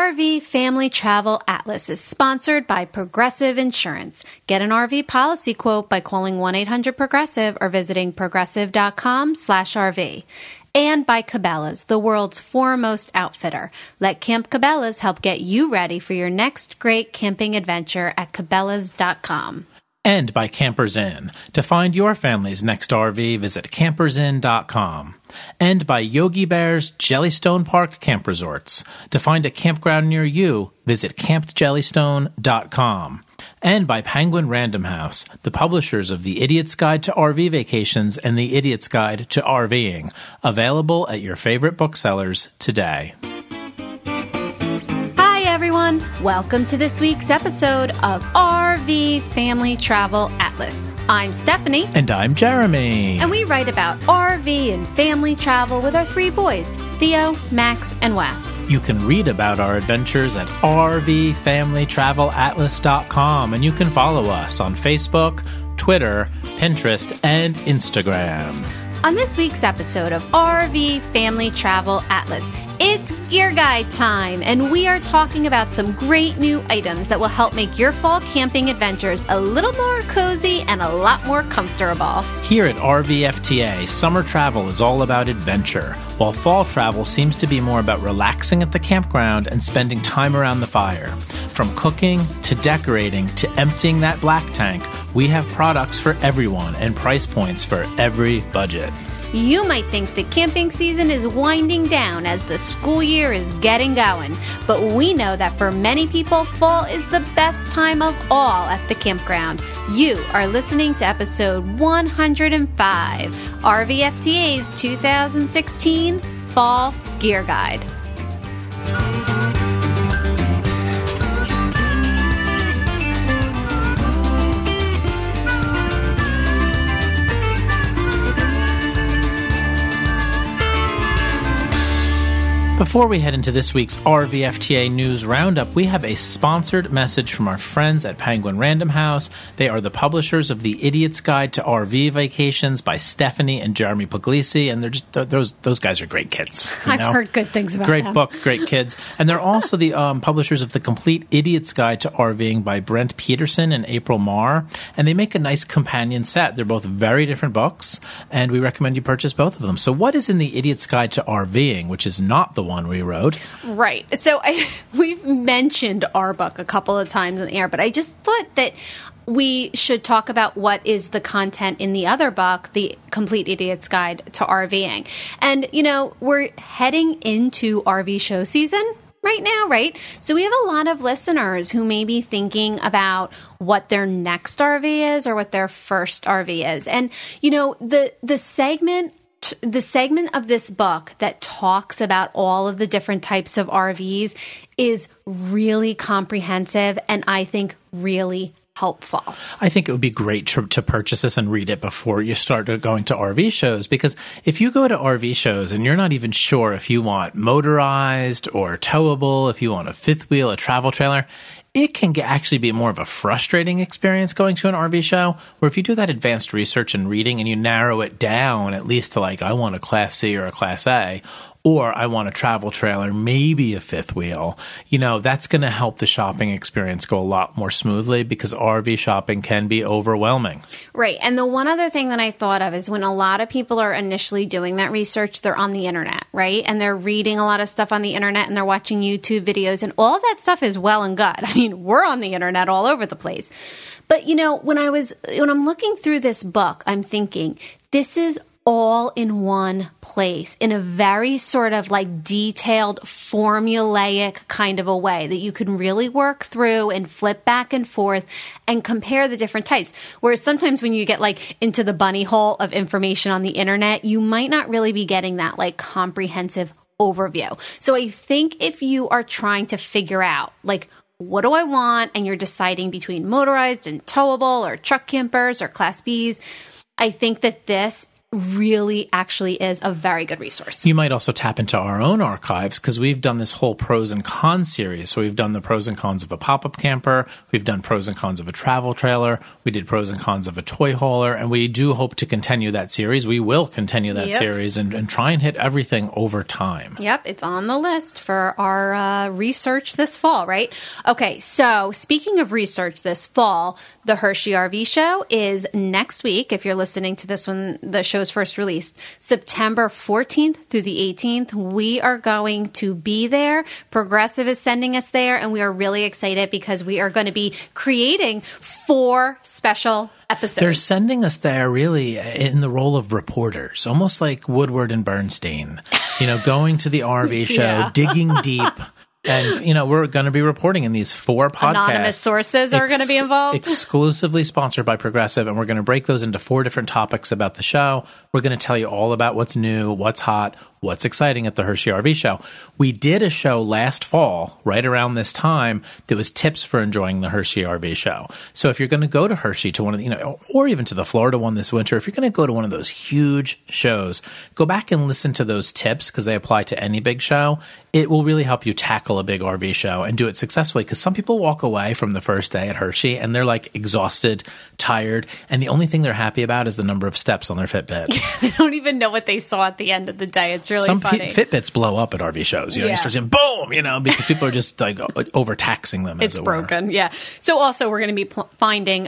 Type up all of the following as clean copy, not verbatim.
RV Family Travel Atlas is sponsored by Progressive Insurance. Get an RV policy quote by calling 1-800-PROGRESSIVE or visiting progressive.com/RV. And by Cabela's, the world's foremost outfitter. Let Camp Cabela's help get you ready for your next great camping adventure at Cabela's.com. And by Campers Inn. To find your family's next RV, visit campersinn.com. And by Yogi Bear's Jellystone Park Camp Resorts. To find a campground near you, visit campedjellystone.com. And by Penguin Random House, the publishers of The Idiot's Guide to RV Vacations and The Idiot's Guide to RVing. Available at your favorite booksellers today. Everyone, welcome to this week's episode of RV Family Travel Atlas. I'm Stephanie. And I'm Jeremy. And we write about RV and family travel with our three boys, Theo, Max, and Wes. You can read about our adventures at rvfamilytravelatlas.com, and you can follow us on Facebook, Twitter, Pinterest, and Instagram. On this week's episode of RV Family Travel Atlas, it's Gear Guide time, and we are talking about some great new items that will help make your fall camping adventures a little more cozy and a lot more comfortable. Here at RVFTA, summer travel is all about adventure, while fall travel seems to be more about relaxing at the campground and spending time around the fire. From cooking to decorating to emptying that black tank, we have products for everyone and price points for every budget. You might think the camping season is winding down as the school year is getting going, but we know that for many people, fall is the best time of all at the campground. You are listening to episode 105, RVFTA's 2016 Fall Gear Guide. Before we head into this week's RVFTA News Roundup, we have a sponsored message from our friends at Penguin Random House. They are the publishers of The Idiot's Guide to RV Vacations by Stephanie and Jeremy Puglisi, and they're just those guys are great kids. I've heard good things about them. Great them. book, great kids. And they're also the publishers of The Complete Idiot's Guide to RVing by Brent Peterson and April Marr, and they make a nice companion set. They're both very different books, and we recommend you purchase both of them. So what is in The Idiot's Guide to RVing, which is not the one we wrote? Right. So we've mentioned our book a couple of times in the air, but I just thought that we should talk about what is the content in the other book, The Complete Idiot's Guide to RVing. And, you know, we're heading into RV show season right now, right? So we have a lot of listeners who may be thinking about what their next RV is or what their first RV is. And, you know, the segment of this book that talks about all of the different types of RVs is really comprehensive and I think really helpful. I think it would be great to purchase this and read it before you start going to RV shows, because if you go to RV shows and you're not even sure if you want motorized or towable, if you want a fifth wheel, a travel trailer, it can actually be more of a frustrating experience going to an RV show, where if you do that advanced research and reading and you narrow it down at least to like, I want a Class C or a Class A, or I want a travel trailer, maybe a fifth wheel, you know, that's going to help the shopping experience go a lot more smoothly, because RV shopping can be overwhelming. Right. And the one other thing that I thought of is when a lot of people are initially doing that research, they're on the internet, right? And they're reading a lot of stuff on the internet and they're watching YouTube videos, and all that stuff is well and good. I mean, we're on the internet all over the place. But, you know, when I'm looking through this book, I'm thinking, this is all in one place in a very sort of like detailed, formulaic kind of a way that you can really work through and flip back and forth and compare the different types. Whereas sometimes when you get like into the bunny hole of information on the internet, you might not really be getting that like comprehensive overview. So I think if you are trying to figure out like, what do I want? And you're deciding between motorized and towable or truck campers or Class Bs, I think that this really actually is a very good resource. You might also tap into our own archives because we've done this whole pros and cons series. So we've done the pros and cons of a pop-up camper. We've done pros and cons of a travel trailer. We did pros and cons of a toy hauler. And we do hope to continue that series. We will continue that series and try and hit everything over time. Yep, it's on the list for our research this fall, right? Okay, so speaking of research this fall, the Hershey RV Show is next week. If you're listening to this when the show's first released, September 14th through the 18th, we are going to be there. Progressive is sending us there, and we are really excited because we are going to be creating 4 special episodes. They're sending us there really in the role of reporters, almost like Woodward and Bernstein, going to the RV show, digging deep. And, we're going to be reporting in these 4 podcasts. Anonymous sources are going to be involved. Exclusively sponsored by Progressive, and we're going to break those into 4 different topics about the show. We're going to tell you all about what's new, what's hot, what's exciting at the Hershey RV Show. We did a show last fall, right around this time, that was tips for enjoying the Hershey RV Show. So if you're going to go to Hershey to one of the, or even to the Florida one this winter, if you're going to go to one of those huge shows, go back and listen to those tips because they apply to any big show. It will really help you tackle a big RV show and do it successfully because some people walk away from the first day at Hershey and they're like exhausted, tired, and the only thing they're happy about is the number of steps on their Fitbit. They don't even know what they saw at the end of the day. It's really funny. Fitbits blow up at RV shows. You start saying boom, because people are just like overtaxing them. It's broken. Yeah. So also we're going to be playing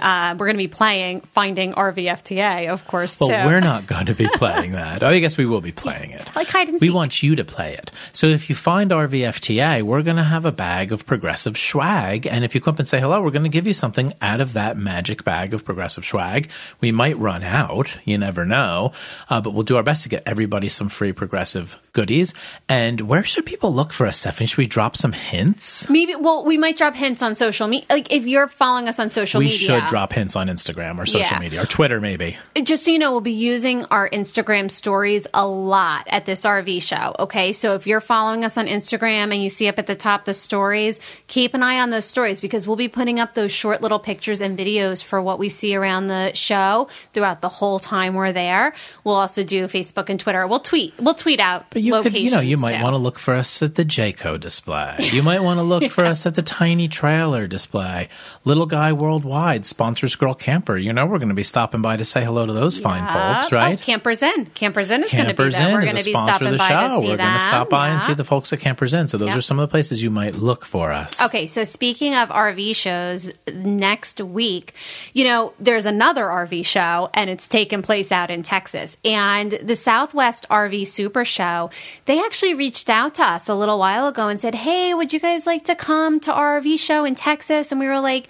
Finding RVFTA, of course. Well, too. We're not going to be playing that. I guess we will be playing it. Like hide and seek. We want you to play it. So if you find RVFTA, we're going to have a bag of Progressive swag, and if you come up and say hello, we're going to give you something out of that magic bag of Progressive swag. We might run out. You never know. But we'll do our best to get everybody some free Progressive goodies. And where should people look for us, Stephanie? Should we drop some hints? Maybe. Well, we might drop hints on social media. Like if you're following us on social media. We should drop hints on Instagram or social media or Twitter maybe. Just so you know, we'll be using our Instagram stories a lot at this RV show. Okay. So if you're following us on Instagram and you see up at the top the stories, keep an eye on those stories because we'll be putting up those short little pictures and videos for what we see around the show throughout the whole time we're there. We'll also do Facebook and Twitter. We'll tweet out locations. You might want to look for us at the Jayco display. You might want to look for us at the Tiny Trailer display. Little Guy Worldwide sponsors Girl Camper. We're going to be stopping by to say hello to those fine folks, right? Oh, Campers Inn. Campers Inn is going to be there. We're going to be stopping by to see We're going to stop by and see the folks at Campers Inn. So those Yep. are some of the places you might look for us. Okay, so speaking of RV shows, next week, there's another RV show, and it's taking place out in Texas. And the Southwest RV Super Show, they actually reached out to us a little while ago and said, hey, would you guys like to come to our RV show in Texas? And we were like,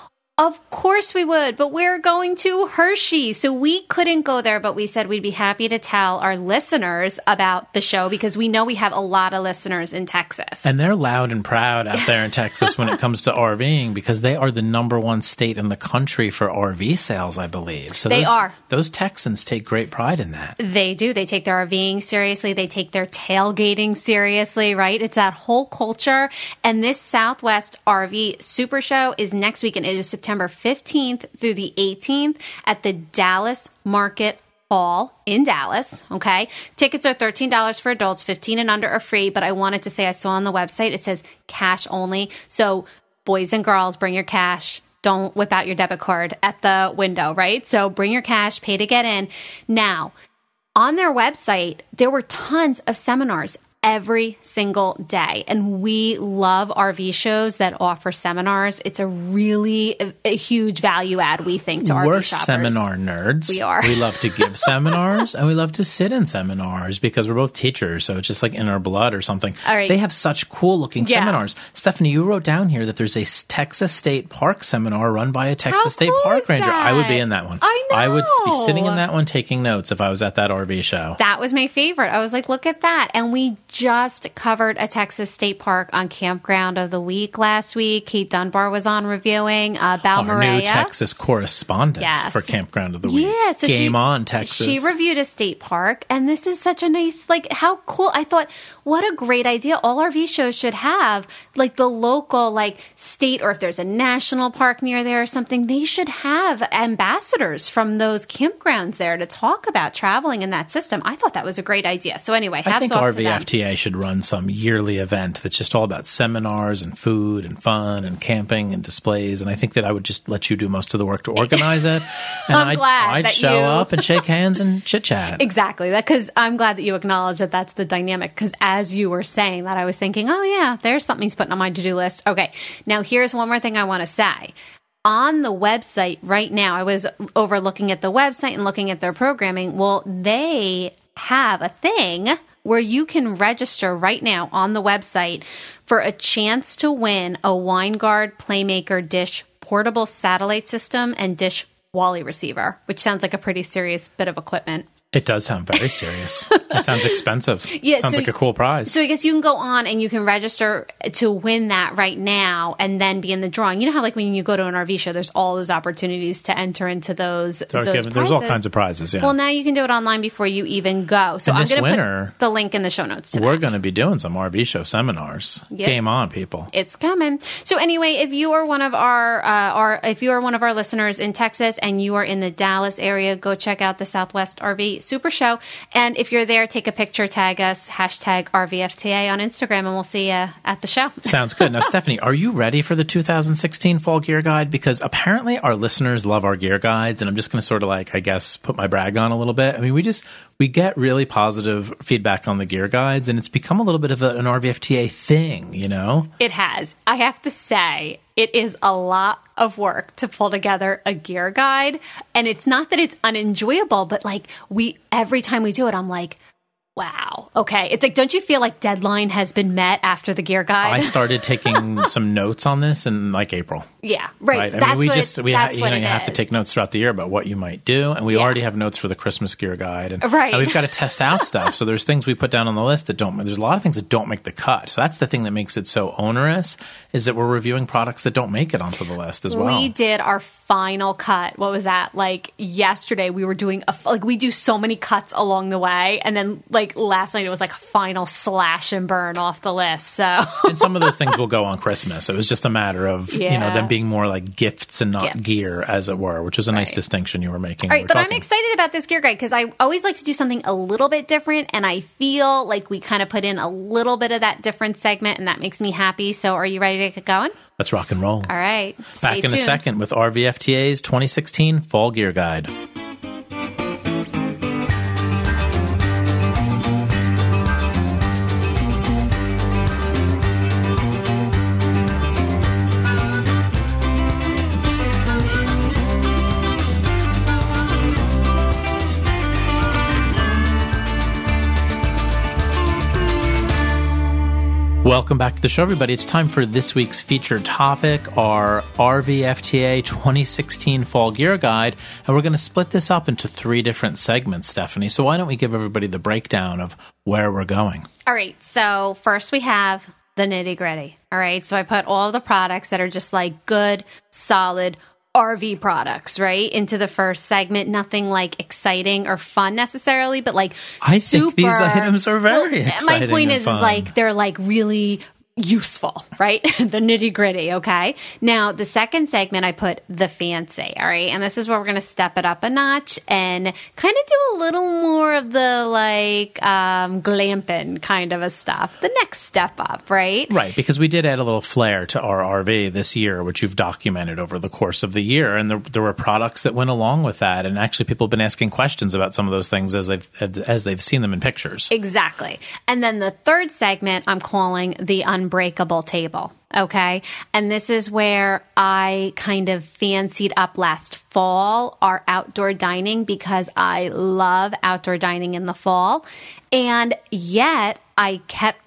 of course we would, but we're going to Hershey. So we couldn't go there, but we said we'd be happy to tell our listeners about the show because we know we have a lot of listeners in Texas. And they're loud and proud out there in Texas when it comes to RVing because they are the number 1 state in the country for RV sales, I believe. So those Texans take great pride in that. They do. They take their RVing seriously. They take their tailgating seriously, right? It's that whole culture. And this Southwest RV Super Show is next week, and it is September 15th through the 18th at the Dallas Market Hall in Dallas. Okay. Tickets are $13 for adults, 15 and under are free. But I wanted to say, I saw on the website, it says cash only. So boys and girls, bring your cash. Don't whip out your debit card at the window, right? So bring your cash, pay to get in. Now, on their website, there were tons of seminars every single day. And we love RV shows that offer seminars. It's a really a huge value add, we think, to RV shoppers. We're seminar nerds. We are. We love to give seminars and we love to sit in seminars because we're both teachers. So it's just like in our blood or something. All right. They have such cool looking seminars. Stephanie, you wrote down here that there's a Texas State Park seminar run by a Texas State Park Ranger. I would be in that one. I know. I would be sitting in that one taking notes if I was at that RV show. That was my favorite. I was like, look at that. And we just covered a Texas state park on Campground of the Week last week. Kate Dunbar was on reviewing Balmorhea. Our new Texas correspondent for Campground of the Week. Yeah, so Game on, Texas. She reviewed a state park, and this is such a nice, like, how cool. I thought, what a great idea. All RV shows should have, like, the local, like, state, or if there's a national park near there or something, they should have ambassadors from those campgrounds there to talk about traveling in that system. I thought that was a great idea. So anyway, hats off to them. I think RVFTA should run some yearly event that's just all about seminars and food and fun and camping and displays. And I think that I would just let you do most of the work to organize it. And I'd show up and shake hands and chit chat. Exactly. Because I'm glad that you acknowledge that that's the dynamic. Because as you were saying that, I was thinking, oh yeah, there's something he's putting on my to-do list. Okay. Now here's one more thing I want to say. On the website right now, I was overlooking at the website and looking at their programming. Well, they have a thing where you can register right now on the website for a chance to win a WineGuard Playmaker Dish portable satellite system and Dish Wally receiver, which sounds like a pretty serious bit of equipment. It does sound very serious. It sounds expensive. Yeah, sounds like a cool prize. So I guess you can go on and you can register to win that right now and then be in the drawing. You know how, like, when you go to an RV show, there's all those opportunities to enter into those prizes. There's all kinds of prizes, yeah. Well, now you can do it online before you even go. So I'm going to put the link in the show notes today. We're going to be doing some RV show seminars. Yep. Game on, people. It's coming. So anyway, if you are one of our listeners in Texas and you are in the Dallas area, go check out the Southwest RV Super Show. And if you're there, take a picture, tag us, hashtag RVFTA on Instagram, and we'll see you at the show. Sounds good. Now, Stephanie, are you ready for the 2016 Fall Gear Guide? Because apparently our listeners love our gear guides, and I'm just going to sort of, like, I guess, put my brag on a little bit. I mean, we get really positive feedback on the gear guides, and it's become a little bit of an RVFTA thing, you know? It has. I have to say, it is a lot of work to pull together a gear guide. And it's not that it's unenjoyable, but, like, every time we do it, I'm like, wow. Okay. It's like, don't you feel like deadline has been met after the gear guide? I started taking some notes on this in, like, April. Yeah. Right. I mean, you have to take notes throughout the year about what you might do. And we already have notes for the Christmas gear guide. And we've got to test out stuff. So there's things we put down on the list that there's a lot of things that don't make the cut. So that's the thing that makes it so onerous, is that we're reviewing products that don't make it onto the list as well. We did our final cut. What was that? Like, yesterday we were doing we do so many cuts along the way. And then, like, last night it was like a final slash and burn off the list. So and some of those things will go on Christmas. It was just a matter of them being more like gifts and not gear, as it were, which was a nice distinction you were making. All right, but I'm excited about this gear guide because I always like to do something a little bit different, and I feel like we kind of put in a little bit of that different segment, and that makes me happy. So are you ready to get going? Let's rock and roll. All right. Back in a second with RVFTA's 2016 Fall Gear Guide. Welcome back to the show, everybody. It's time for this week's featured topic, our RVFTA 2016 Fall Gear Guide, and we're going to split this up into 3 different segments, Stephanie. So why don't we give everybody the breakdown of where we're going? All right. So first we have the nitty-gritty. All right. So I put all of the products that are just like good, solid RV products, right, into the first segment. Nothing like exciting or fun necessarily, but like I think these items are very exciting. My point is like they're like really useful, right? The nitty gritty. Okay. Now the second segment, I put the fancy. All right. And this is where we're going to step it up a notch and kind of do a little more of the like glamping kind of a stuff. The next step up, right? Right. Because we did add a little flair to our RV this year, which you've documented over the course of the year. And there were products that went along with that. And actually people have been asking questions about some of those things as they've seen them in pictures. Exactly. And then the third segment, I'm calling the Unbreakable Table. Okay. And this is where I kind of fancied up last fall our outdoor dining because I love outdoor dining in the fall. And yet I kept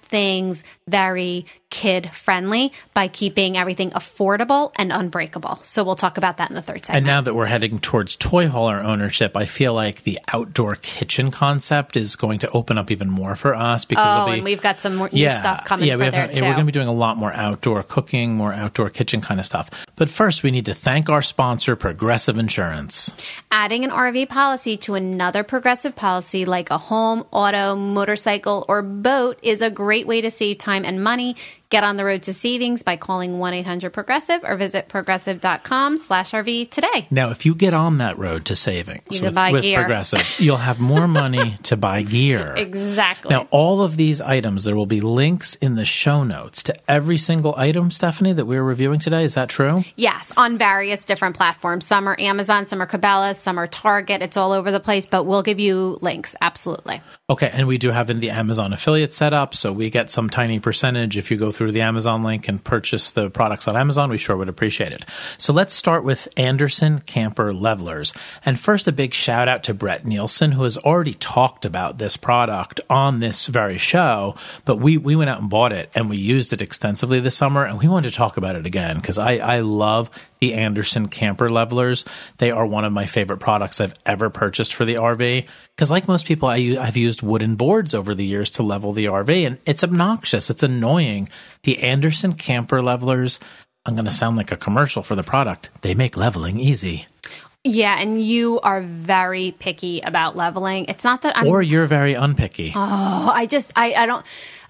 things very kid friendly by keeping everything affordable and unbreakable. So we'll talk about that in the third segment. And now that we're heading towards toy hauler ownership, I feel like the outdoor kitchen concept is going to open up even more for us because and we've got some more new stuff coming for there too. We're going to be doing a lot more outdoor cooking, more outdoor kitchen kind of stuff. But first, we need to thank our sponsor, Progressive Insurance. Adding an RV policy to another Progressive policy like a home, auto, motorcycle, or boat is a great way to save time and money. Get on the road to savings by calling 1-800-PROGRESSIVE or visit progressive.com/RV today. Now, if you get on that road to savings with Progressive, you'll have more money to buy gear. Exactly. Now, all of these items, there will be links in the show notes to every single item, Stephanie, that we're reviewing today. Is that true? Yes, on various different platforms. Some are Amazon, some are Cabela's, some are Target. It's all over the place, but we'll give you links. Absolutely. Okay, and we do have the Amazon affiliate set up, so we get some tiny percentage if you go through the Amazon link and purchase the products on Amazon. We sure would appreciate it. So let's start with Anderson Camper Levelers. And first, a big shout out to Brett Nielsen, who has already talked about this product on this very show, but we went out and bought it and we used it extensively this summer, and we wanted to talk about it again because I love the Anderson Camper Levelers. They are one of my favorite products I've ever purchased for the RV. Because like most people, I've used wooden boards over the years to level the RV, and it's obnoxious. It's annoying. The Anderson Camper Levelers, I'm going to sound like a commercial for the product. They make leveling easy. Yeah, and you are very picky about leveling. It's not that I'm... Or you're very unpicky. Oh, I don't...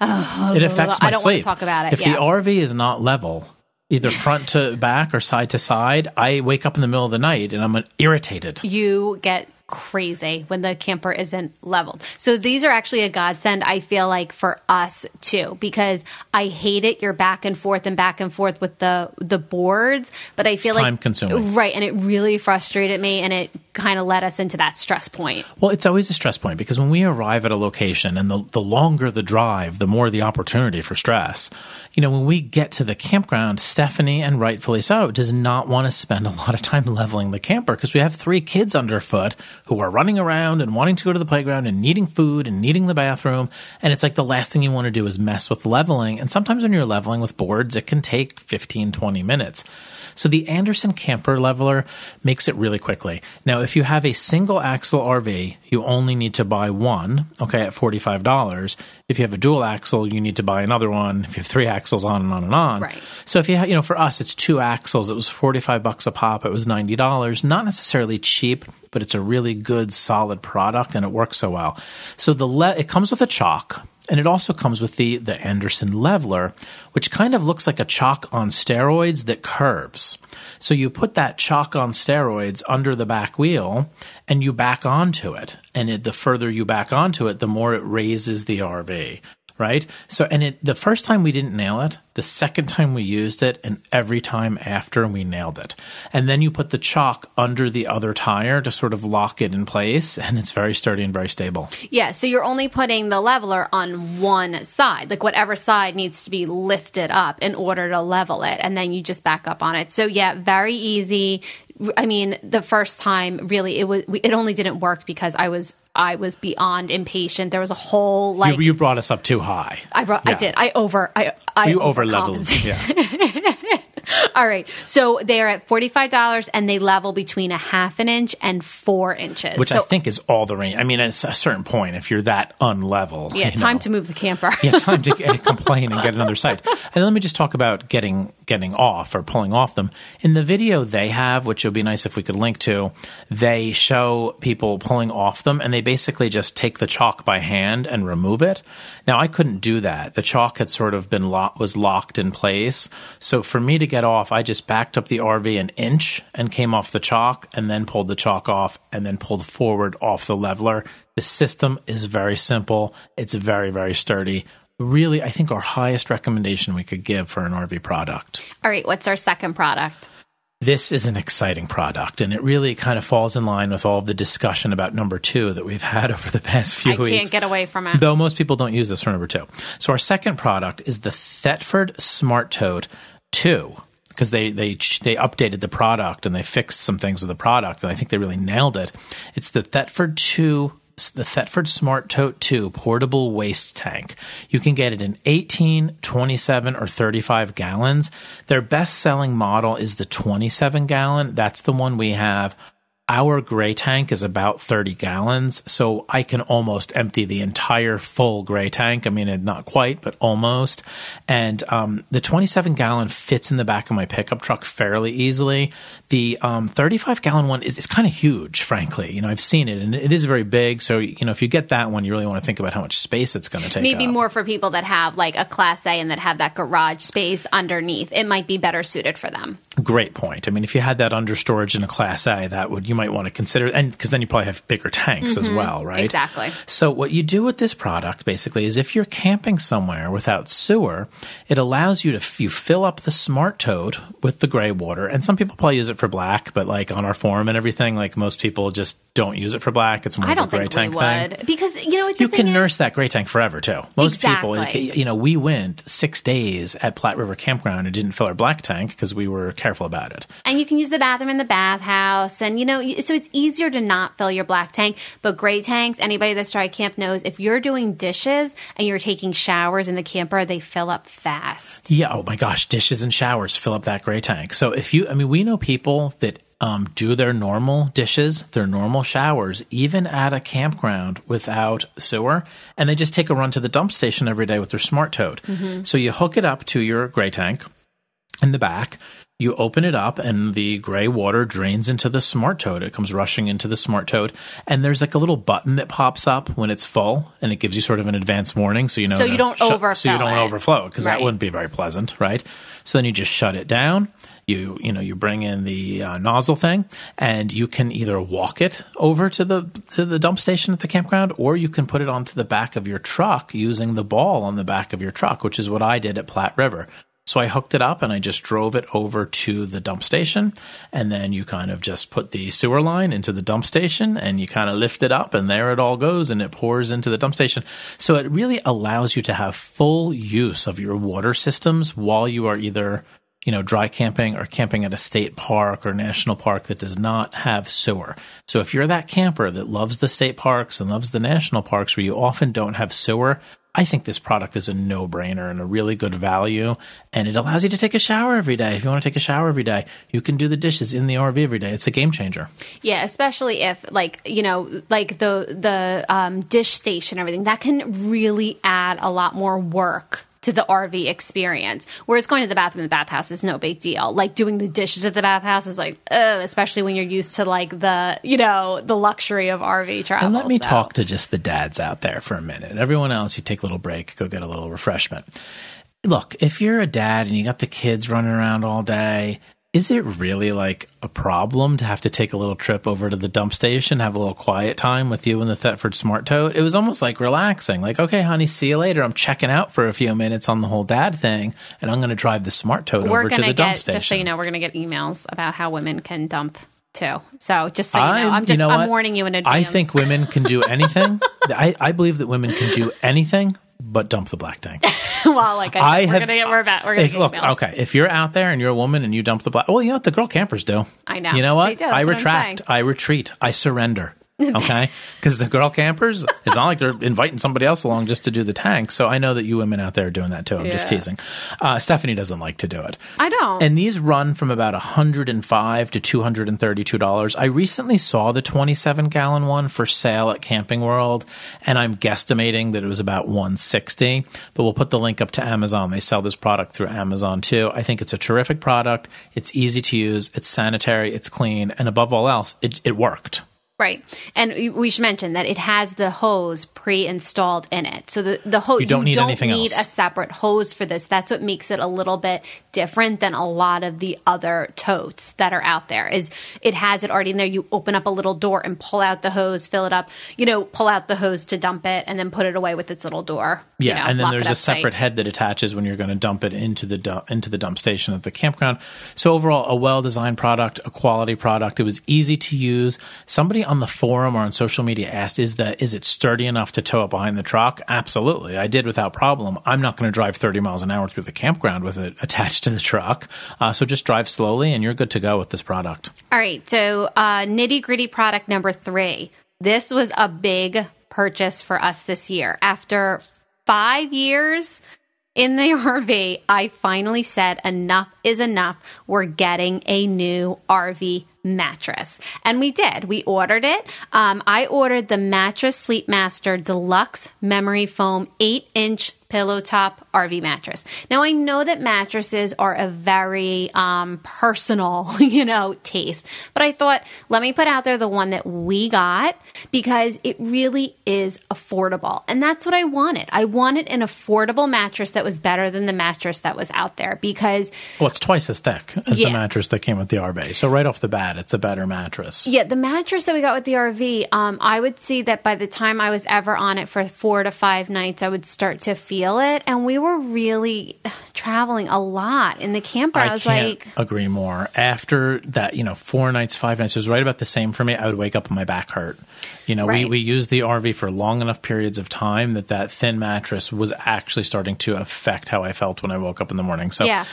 It affects my I don't sleep. want to talk about it. If the RV is not level, either front to back or side to side, I wake up in the middle of the night and I'm irritated. You get crazy when the camper isn't leveled. So these are actually a godsend, I feel like, for us too, because I hate it. You're back and forth with the boards, but I feel it's time consuming. Right. And it really frustrated me, and it kind of led us into that stress point. Well, it's always a stress point because when we arrive at a location and the longer the drive, the more the opportunity for stress. You know, when we get to the campground, Stephanie, and rightfully so, does not want to spend a lot of time leveling the camper because we have 3 kids underfoot who are running around and wanting to go to the playground and needing food and needing the bathroom. And it's like the last thing you want to do is mess with leveling. And sometimes when you're leveling with boards, it can take 15, 20 minutes. So the Anderson Camper Leveler makes it really quickly. Now, if you have a single axle RV, you only need to buy one, okay, at $45. If you have a dual axle, you need to buy another one. If you have 3 axles, on and on and on. Right. So if you for us, it's 2 axles. It was $45 a pop. It was $90. Not necessarily cheap, but it's a really good, solid product, and it works so well. So it comes with a chock. And it also comes with the Anderson Leveler, which kind of looks like a chock on steroids that curves. So you put that chock on steroids under the back wheel and you back onto it. And the further you back onto it, the more it raises the RV. Right? So, the first time we didn't nail it, the second time we used it, and every time after we nailed it. And then you put the chock under the other tire to sort of lock it in place, and it's very sturdy and very stable. Yeah, so you're only putting the leveler on one side, like whatever side needs to be lifted up in order to level it, and then you just back up on it. So yeah, very easy. I mean, the first time, really, it only didn't work because I was beyond impatient. There was a whole you brought us up too high. I did. You over leveled. Yeah. All right. So they're at $45 and they level between 1/2 inch and 4 inches. Which I think is all the range. I mean, at a certain point, if you're that unlevel. Yeah, time to move the camper. Yeah, time to complain and get another site. And let me just talk about getting off or pulling off them. In the video they have, which would be nice if we could link to, they show people pulling off them and they basically just take the chock by hand and remove it. Now, I couldn't do that. The chock had sort of was locked in place. So for me to get off, I just backed up the RV an inch and came off the chock and then pulled the chock off and then pulled forward off the leveler. The system is very simple. It's very, very sturdy. Really, I think our highest recommendation we could give for an RV product. All right, what's our second product? This is an exciting product, and it really kind of falls in line with all of the discussion about number 2 that we've had over the past few weeks. I can't get away from it. Though most people don't use this for number 2. So our second product is the Thetford Smart Tote 2, because they updated the product and they fixed some things with the product, and I think they really nailed it. It's the Thetford 2 the Thetford Smart Tote 2 portable waste tank. You can get it in 18, 27, or 35 gallons. Their best-selling model is the 27-gallon. That's the one we have. Our gray tank is about 30 gallons, so I can almost empty the entire full gray tank. I mean, not quite, but almost. And the 27-gallon fits in the back of my pickup truck fairly easily. The 35-gallon one is kind of huge, frankly. You know, I've seen it, and it is very big. So, you know, if you get that one, you really want to think about how much space it's going to take Maybe up. more for people that have like a Class A and that have that garage space underneath. It might be better suited for them. Great point. I mean, if you had that under storage in a Class A, you might want to consider, and because then you probably have bigger tanks as well, right? Exactly. So what you do with this product basically is if you're camping somewhere without sewer, it allows you to you fill up the Smart Tote with the gray water, and some people probably use it for black, but like on our forum and everything, like most people just don't use it for black. It's more of a gray tank thing. Because you know what you can nurse that gray tank forever too. Most people, you know, we went 6 days at Platte River Campground and didn't fill our black tank because we were careful about it. And you can use the bathroom in the bathhouse, and you know, so it's easier to not fill your black tank. But gray tanks, anybody that's tried camp knows, if you're doing dishes and you're taking showers in the camper, they fill up fast. Yeah. Oh my gosh, dishes and showers fill up that gray tank. So we know people that do their normal dishes, their normal showers, even at a campground without sewer, and they just take a run to the dump station every day with their Smart Tote. Mm-hmm. So you hook it up to your gray tank in the back. You open it up, and the gray water drains into the Smart Tote. It comes rushing into the Smart Tote, and there's like a little button that pops up when it's full, and it gives you sort of an advance warning, so you know. So you don't overflow. So you don't overflow, because right. that wouldn't be very pleasant, right? So then you just shut it down. You bring in the nozzle thing, and you can either walk it over to the dump station at the campground, or you can put it onto the back of your truck using the ball on the back of your truck, which is what I did at Platte River. So I hooked it up and I just drove it over to the dump station, and then you kind of just put the sewer line into the dump station and you kind of lift it up, and there it all goes and it pours into the dump station. So it really allows you to have full use of your water systems while you are either, you know, dry camping or camping at a state park or national park that does not have sewer. So if you're that camper that loves the state parks and loves the national parks where you often don't have sewer, I think this product is a no-brainer and a really good value, and it allows you to take a shower every day. If you want to take a shower every day, you can do the dishes in the RV every day. It's a game changer. Yeah, especially if, like, you know, like the dish station and everything, that can really add a lot more work to the RV experience. Whereas going to the bathroom in the bathhouse is no big deal. Like doing the dishes at the bathhouse is like, especially when you're used to like the luxury of RV travel. And let me talk to just the dads out there for a minute. Everyone else, you take a little break, go get a little refreshment. Look, if you're a dad and you got the kids running around all day, is it really like a problem to have to take a little trip over to the dump station, have a little quiet time with you and the Thetford Smart Tote? It was almost like relaxing. Like, okay, honey, see you later. I'm checking out for a few minutes on the whole dad thing, and I'm going to drive the Smart Tote over to the dump station. Just so you know, we're going to get emails about how women can dump too. So just so you know, I'm warning you in advance. I think women can do anything. I believe that women can do anything but dump the black tank. Well, like we're going to get emails. Okay, if you're out there and you're a woman and you dump the black, well, you know what the girl campers do. I know. You know what? They do. I retract. I retreat. I surrender. Okay, because the girl campers, it's not like they're inviting somebody else along just to do the tank. So I know that you women out there are doing that too. I'm just teasing. Stephanie doesn't like to do it. I don't. And these run from about $105 to $232. I recently saw the 27-gallon one for sale at Camping World, and I'm guesstimating that it was about $160. But we'll put the link up to Amazon. They sell this product through Amazon too. I think it's a terrific product. It's easy to use. It's sanitary. It's clean, and above all else, it worked. Right. And we should mention that it has the hose pre-installed in it. So the hose, you don't need a separate hose for this. That's what makes it a little bit different than a lot of the other totes that are out there. Is it has it already in there. You open up a little door and pull out the hose, fill it up, pull out the hose to dump it, and then put it away with its little door. Yeah, and then there's a separate head that attaches when you're going to dump it into the dump station at the campground. So overall, a well-designed product, a quality product. It was easy to use. Somebody on the forum or on social media asked, is it sturdy enough to tow it behind the truck? Absolutely. I did without problem. I'm not going to drive 30 miles an hour through the campground with it attached to the truck. So just drive slowly and you're good to go with this product. All right. So nitty-gritty product number 3. this was a big purchase for us this year. After 5 years in the RV, I finally said enough is enough. We're getting a new RV mattress. And we did. We ordered it. I ordered the Mattress Sleep Master Deluxe Memory Foam 8-inch pillow top RV mattress. Now, I know that mattresses are a very personal, taste, but I thought, let me put out there the one that we got because it really is affordable. And that's what I wanted. I wanted an affordable mattress that was better than the mattress that was out there because... Well, it's twice as thick as the mattress that came with the RV. So right off the bat, it's a better mattress. Yeah, the mattress that we got with the RV, I would see that by the time I was ever on it for 4 to 5 nights, I would start to feel it. And we were really traveling a lot in the camper. I was can't agree more. After that, 4 nights, 5 nights, it was right about the same for me. I would wake up and my back hurt. Right. We used the RV for long enough periods of time that thin mattress was actually starting to affect how I felt when I woke up in the morning. So at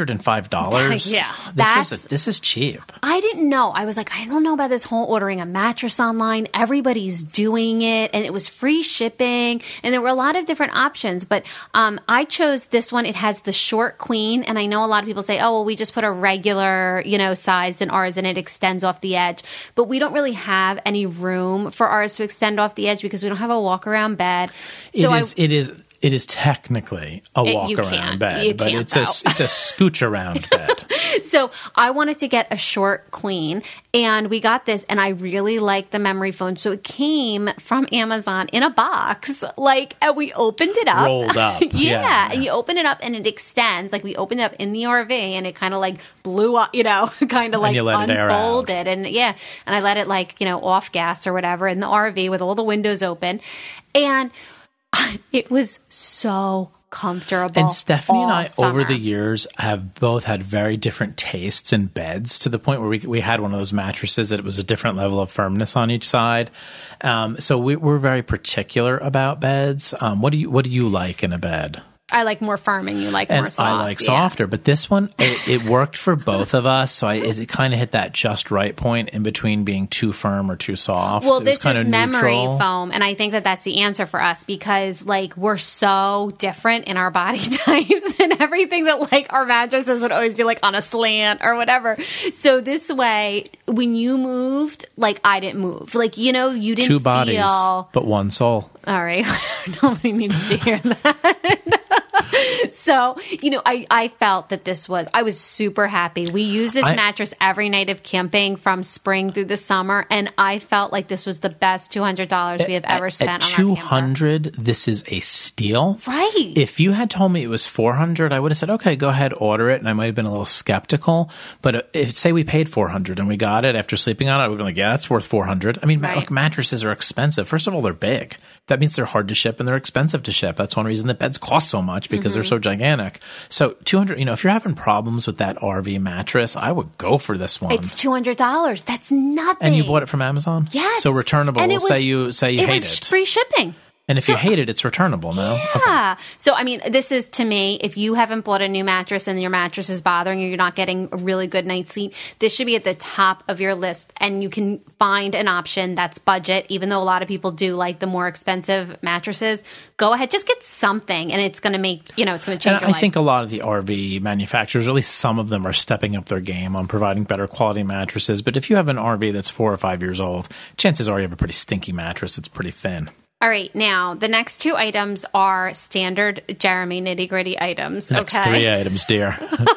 $205, this is cheap. I didn't know. I was like, I don't know about this whole ordering a mattress online. Everybody's doing it, and it was free shipping, and there were a lot of different options. But I chose this one. It has the short queen, and I know a lot of people say, oh, well, we just put a regular, size in ours, and it extends off the edge. But we don't really have any room for ours to extend off the edge because we don't have a walk-around bed. So It is technically a walk-around bed, but it's a scooch-around bed. So I wanted to get a short queen, and we got this, and I really like the memory foam. So it came from Amazon in a box, and we opened it up. Rolled up. Yeah, and you open it up, and it extends. We opened it up in the RV, and it kind of blew up, kind of unfolded. And and I let it off gas or whatever in the RV with all the windows open. And it was so comfortable. And Stephanie and I, summer. over the years, have both had very different tastes in beds to the point where we had one of those mattresses that it was a different level of firmness on each side. So we're very particular about beds. What do you like in a bed? I like more firm and you like more soft. I like softer, but this one, it worked for both of us. So it kind of hit that just right point in between being too firm or too soft. Well, this is memory foam, and I think that that's the answer for us because we're so different in our body types and everything that our mattresses would always be on a slant or whatever. So this way, when you moved, I didn't move. You didn't two bodies, but one soul. All right. Nobody needs to hear that. So, I felt that I was super happy. We use this mattress every night of camping from spring through the summer, and I felt like this was the best $200 we have ever spent on our camper. At $200, this is a steal. Right. If you had told me it was $400, I would have said, okay, go ahead, order it, and I might have been a little skeptical. But if, say we paid $400 and we got it after sleeping on it, I would have been like, yeah, that's worth $400. I mean, mattresses are expensive. First of all, they're big. That means they're hard to ship and they're expensive to ship. That's one reason that beds cost so much because they're so gigantic. So $200, if you're having problems with that RV mattress, I would go for this one. It's $200. That's nothing. And you bought it from Amazon? Yes. So returnable. We'll say you hate it. It was free shipping. And if you hate it, it's returnable, no? Yeah. Okay. So, this is, to me, if you haven't bought a new mattress and your mattress is bothering you, you're not getting a really good night's sleep, this should be at the top of your list. And you can find an option that's budget, even though a lot of people do like the more expensive mattresses. Go ahead. Just get something, and it's going to make, it's going to change your life. I think a lot of the RV manufacturers, or at least some of them, are stepping up their game on providing better quality mattresses. But if you have an RV that's 4 or 5 years old, chances are you have a pretty stinky mattress. It's pretty thin. All right. Now, the next 2 items are standard Jeremy nitty-gritty items. Next 3 items, dear.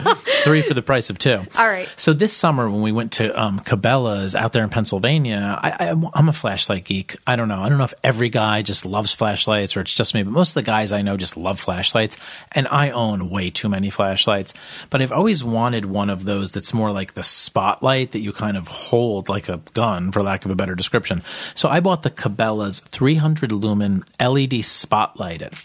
3 for the price of 2. All right. So this summer when we went to Cabela's out there in Pennsylvania, I'm a flashlight geek. I don't know if every guy just loves flashlights or it's just me, but most of the guys I know just love flashlights. And I own way too many flashlights. But I've always wanted one of those that's more like the spotlight that you kind of hold like a gun, for lack of a better description. So I bought the Cabela's 300 lumen LED spotlight at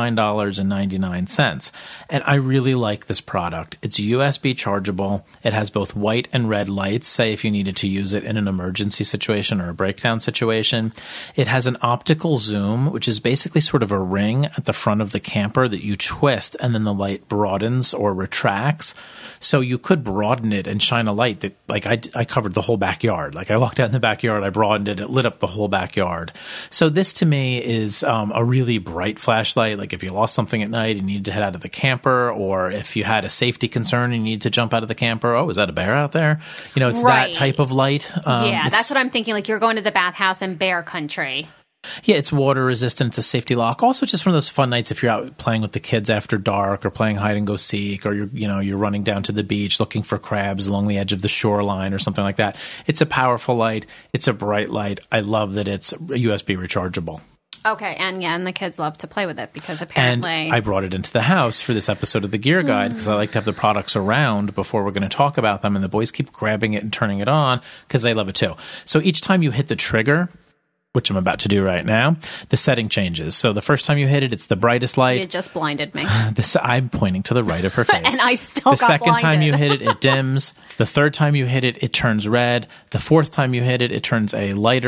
$49.99. And I really like this product. It's USB chargeable. It has both white and red lights, say if you needed to use it in an emergency situation or a breakdown situation. It has an optical zoom, which is basically sort of a ring at the front of the camper that you twist and then the light broadens or retracts. So you could broaden it and shine a light that, like, I covered the whole backyard. Like, I walked out in the backyard, I broadened it, it lit up the whole backyard. So this to me is a really bright flashlight. Like, if you lost something at night and you needed to head out of the camper, or if you had a safety concern and you need to jump out of the camper, oh, is that a bear out there? You know, it's that type of light. Yeah, that's what I'm thinking. Like, you're going to the bathhouse in bear country. Yeah, it's water resistant. It's a safety lock. Also, just one of those fun nights if you're out playing with the kids after dark, or playing hide and go seek, or you're running down to the beach looking for crabs along the edge of the shoreline or something like that. It's a powerful light. It's a bright light. I love that it's USB rechargeable. Okay, and the kids love to play with it because apparently... And I brought it into the house for this episode of the Gear Guide because I like to have the products around before we're going to talk about them, and the boys keep grabbing it and turning it on because they love it too. So each time you hit the trigger, which I'm about to do right now, the setting changes. So the first time you hit it, it's the brightest light. You just blinded me. I'm pointing to the right of her face. And I still got blinded. The second time you hit it, it dims. The third time you hit it, it turns red. The fourth time you hit it, it turns a lighter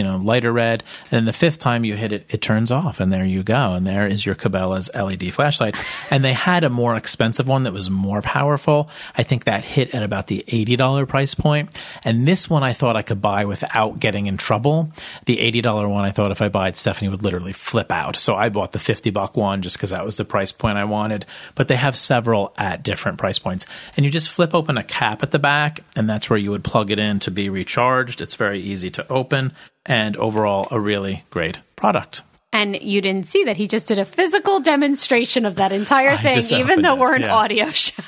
red. And then the fifth time you hit it, it turns off. And there you go. And there is your Cabela's LED flashlight. And they had a more expensive one that was more powerful. I think that hit at about the $80 price point. And this one I thought I could buy without getting in trouble. The $80 one, I thought if I buy it, Stephanie would literally flip out. So I bought the $50 one just because that was the price point I wanted. But they have several at different price points. And you just flip open a cap at the back, and that's where you would plug it in to be recharged. It's very easy to open, and overall, a really great product. And you didn't see that he just did a physical demonstration of that entire thing, even though we're an audio show.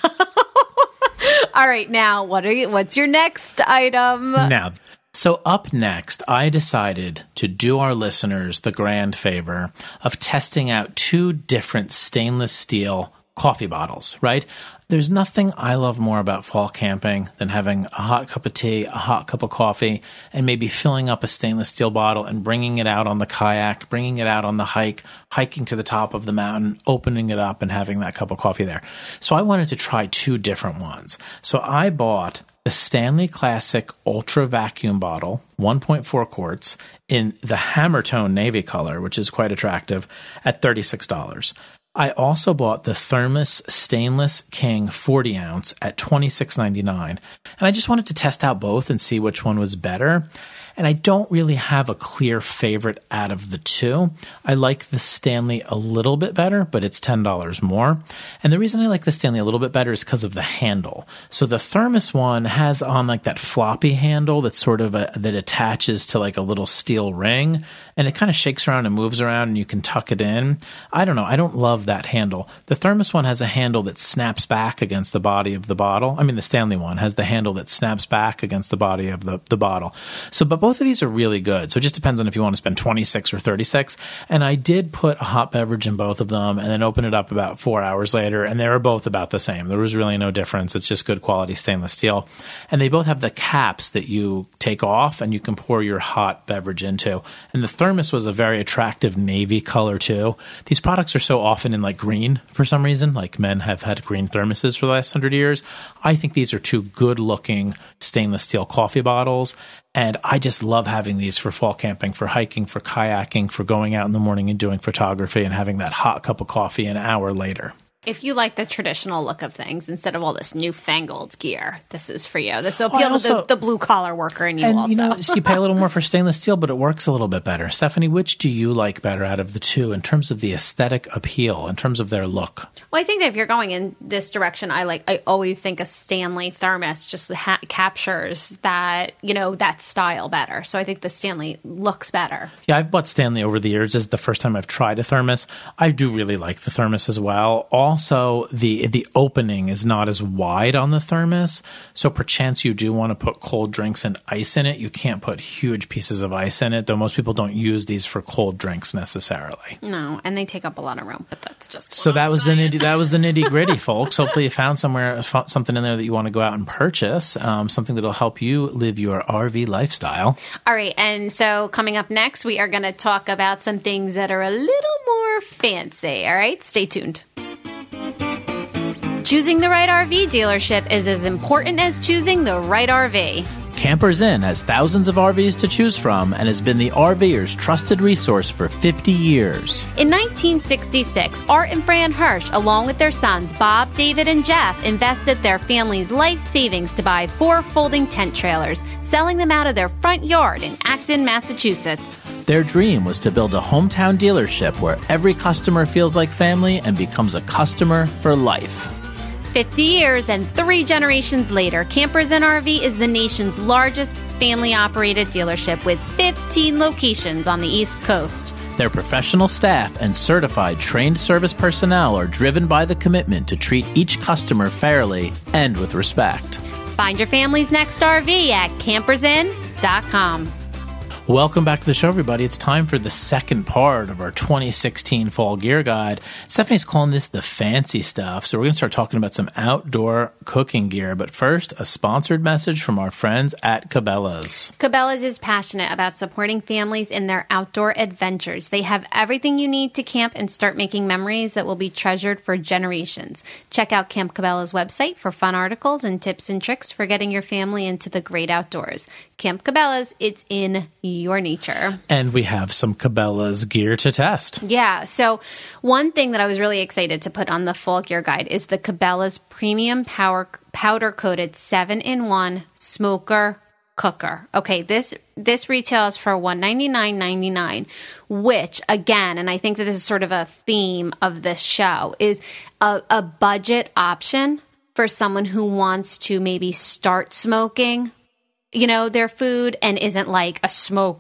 All right, now, what's your next item? So up next, I decided to do our listeners the grand favor of testing out 2 different stainless steel coffee bottles, right? There's nothing I love more about fall camping than having a hot cup of tea, a hot cup of coffee, and maybe filling up a stainless steel bottle and bringing it out on the kayak, bringing it out on the hike, hiking to the top of the mountain, opening it up and having that cup of coffee there. So I wanted to try 2 different ones. So I bought the Stanley Classic Ultra Vacuum Bottle, 1.4 quarts, in the Hammertone navy color, which is quite attractive, at $36. I also bought the Thermos Stainless King 40 ounce at $26.99. And I just wanted to test out both and see which one was better. And I don't really have a clear favorite out of the 2. I like the Stanley a little bit better, but it's $10 more. And the reason I like the Stanley a little bit better is because of the handle. So the Thermos one has on like that floppy handle that's sort of that attaches to like a little steel ring, and it kind of shakes around and moves around and you can tuck it in. I don't know. I don't love that handle. The Thermos one has a handle that snaps back against the body of the bottle. I mean, the Stanley one has the handle that snaps back against the body of the bottle. So, but both of these are really good. So it just depends on if you want to spend 26 or 36. And I did put a hot beverage in both of them and then open it up about 4 hours later, and they were both about the same. There was really no difference. It's just good quality stainless steel. And they both have the caps that you take off and you can pour your hot beverage into. And the Thermos was a very attractive navy color too. These products are so often in like green for some reason. Like men have had green thermoses for the last 100 years. I think these are 2 good looking stainless steel coffee bottles. And I just love having these for fall camping, for hiking, for kayaking, for going out in the morning and doing photography and having that hot cup of coffee an hour later. If you like the traditional look of things instead of all this newfangled gear, this is for you. This will appeal to the blue-collar worker in you also. You know, you pay a little more for stainless steel, but it works a little bit better. Stephanie, which do you like better out of the 2 in terms of the aesthetic appeal, in terms of their look? Well, I think that if you're going in this direction, I always think a Stanley Thermos just captures that, that style better. So I think the Stanley looks better. Yeah, I've bought Stanley over the years. This is the first time I've tried a Thermos. I do really like the Thermos as well. All also the opening is not as wide on the thermos. So perchance you do want to put cold drinks and ice in it. You can't put huge pieces of ice in it, though most people don't use these for cold drinks necessarily. No, and they take up a lot of room, but that's just so that was the nitty gritty, folks. Hopefully you found something in there that you want to go out and purchase, something that'll help you live your RV lifestyle. All right, and so coming up next, we are going to talk about some things that are a little more fancy. All right, stay tuned. Choosing the right RV dealership is as important as choosing the right RV. Campers Inn has thousands of RVs to choose from and has been the RVer's trusted resource for 50 years. In 1966, Art and Fran Hirsch, along with their sons Bob, David, and Jeff, invested their family's life savings to buy 4 folding tent trailers, selling them out of their front yard in Acton, Massachusetts. Their dream was to build a hometown dealership where every customer feels like family and becomes a customer for life. 50 years and 3 generations later, Campers Inn RV is the nation's largest family-operated dealership with 15 locations on the East Coast. Their professional staff and certified trained service personnel are driven by the commitment to treat each customer fairly and with respect. Find your family's next RV at campersinn.com. Welcome back to the show, everybody. It's time for the second part of our 2016 Fall Gear Guide. Stephanie's calling this the fancy stuff, so we're going to start talking about some outdoor cooking gear. But first, a sponsored message from our friends at Cabela's. Cabela's is passionate about supporting families in their outdoor adventures. They have everything you need to camp and start making memories that will be treasured for generations. Check out Camp Cabela's website for fun articles and tips and tricks for getting your family into the great outdoors. Camp Cabela's, it's in your nature. And we have some Cabela's gear to test. Yeah. So one thing that I was really excited to put on the Fall Gear Guide is the Cabela's Premium Powder-Coated 7-in-1 Smoker Cooker. Okay, this retails for $199.99, which, again, and I think that this is sort of a theme of this show, is a budget option for someone who wants to maybe start smoking their food and isn't like a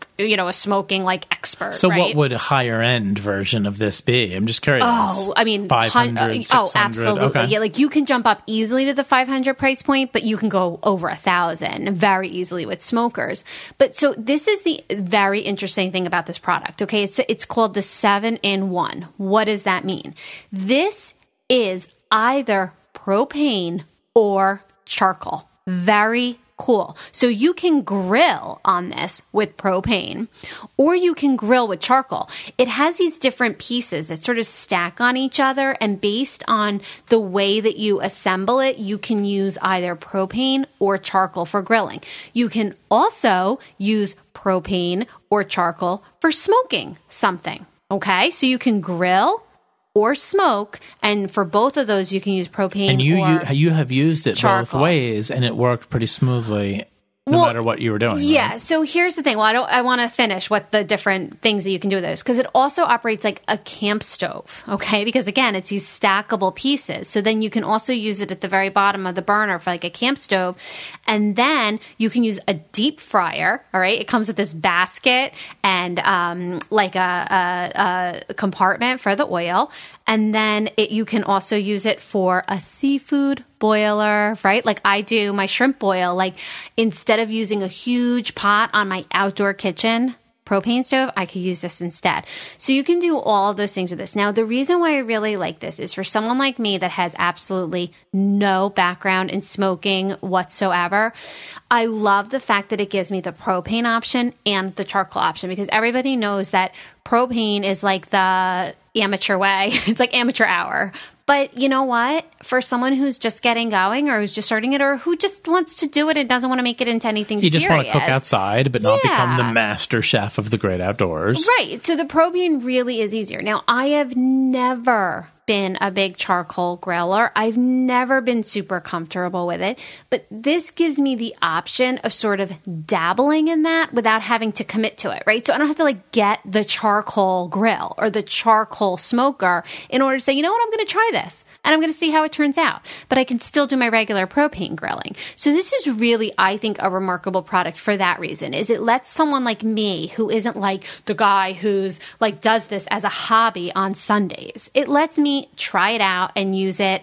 smoking like expert. So right? What would a higher end version of this be? I'm just curious. Oh, I mean, 500, 600. Oh, absolutely. Okay. Yeah, like you can jump up easily to the 500 price point, but you can go over 1,000 very easily with smokers. But so this is the very interesting thing about this product. Okay, it's called the 7-in-1. What does that mean? This is either propane or charcoal. Very cool. So you can grill on this with propane or you can grill with charcoal. It has these different pieces that sort of stack on each other, and based on the way that you assemble it, you can use either propane or charcoal for grilling. You can also use propane or charcoal for smoking something. Okay? So you can grill or smoke, and for both of those, you can use propane. And you have used it charcoal. Both ways, and it worked pretty smoothly, no matter what you were doing. Yeah. Right? So here's the thing. Well, I want to finish what the different things that you can do with those, because it also operates like a camp stove. Okay, because again, it's these stackable pieces. So then you can also use it at the very bottom of the burner for like a camp stove, and then you can use a deep fryer. All right, it comes with this basket and like a compartment for the oil. And then you can also use it for a seafood boiler, right? Like I do my shrimp boil, like instead of using a huge pot on my outdoor kitchen propane stove, I could use this instead. So you can do all of those things with this. Now, the reason why I really like this is for someone like me that has absolutely no background in smoking whatsoever. I love the fact that it gives me the propane option and the charcoal option, because everybody knows that propane is like the amateur way. It's like amateur hour. But you know what? For someone who's just getting going or who's just starting it or who just wants to do it and doesn't want to make it into anything serious. You just want to cook outside but not become the master chef of the great outdoors. Right. So the propane really is easier. Now, I have never been a big charcoal griller. I've never been super comfortable with it, but this gives me the option of sort of dabbling in that without having to commit to it, right? So I don't have to like get the charcoal grill or the charcoal smoker in order to say, you know what, I'm going to try this and I'm going to see how it turns out, but I can still do my regular propane grilling. So this is really, I think, a remarkable product for that reason, is it lets someone like me who isn't like the guy who's like does this as a hobby on Sundays. It lets me me try it out and use it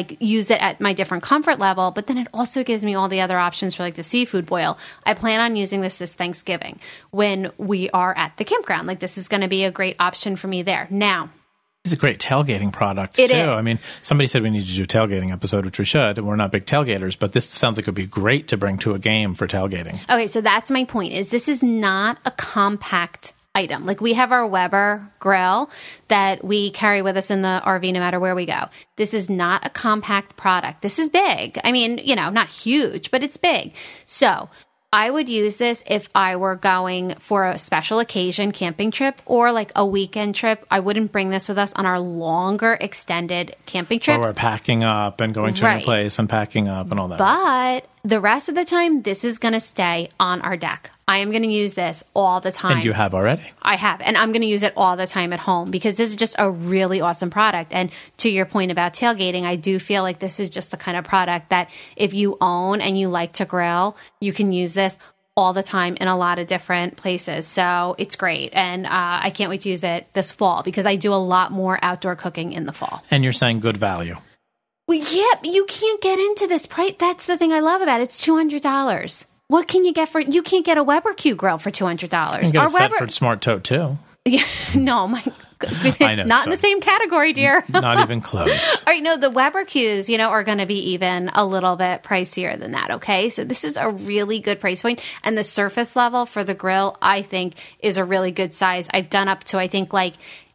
at my different comfort level, but then it also gives me all the other options for like the seafood boil. I plan on using this Thanksgiving when we are at the campground. Like this is going to be a great option for me there. Now, it's a great tailgating product, too. I mean, somebody said we need to do a tailgating episode, which we should. We're not big tailgaters, but this sounds like it would be great to bring to a game for tailgating. Okay, so that's my point, is this is not a compact item. Like we have our Weber grill that we carry with us in the RV no matter where we go. This is not a compact product. This is big. I mean, not huge, but it's big. So I would use this if I were going for a special occasion camping trip or like a weekend trip. I wouldn't bring this with us on our longer extended camping trips. Or we're packing up and going to a new place and packing up and all that. But the rest of the time, this is going to stay on our deck. I am going to use this all the time. And you have already? I have. And I'm going to use it all the time at home because this is just a really awesome product. And to your point about tailgating, I do feel like this is just the kind of product that if you own and you like to grill, you can use this all the time in a lot of different places. So it's great. And I can't wait to use it this fall because I do a lot more outdoor cooking in the fall. And you're saying good value. Well, yeah, but you can't get into this price. That's the thing I love about it. It's $200. What can you get for? You can't get a Weber Q grill for $200. You can get a Thetford Smart Tote too. Yeah, no, my I know, not in the same category, dear. Not even close. All right, no, the Weber Qs, are going to be even a little bit pricier than that. Okay, so this is a really good price point, and the surface level for the grill, I think, is a really good size. I've done up to, I think, like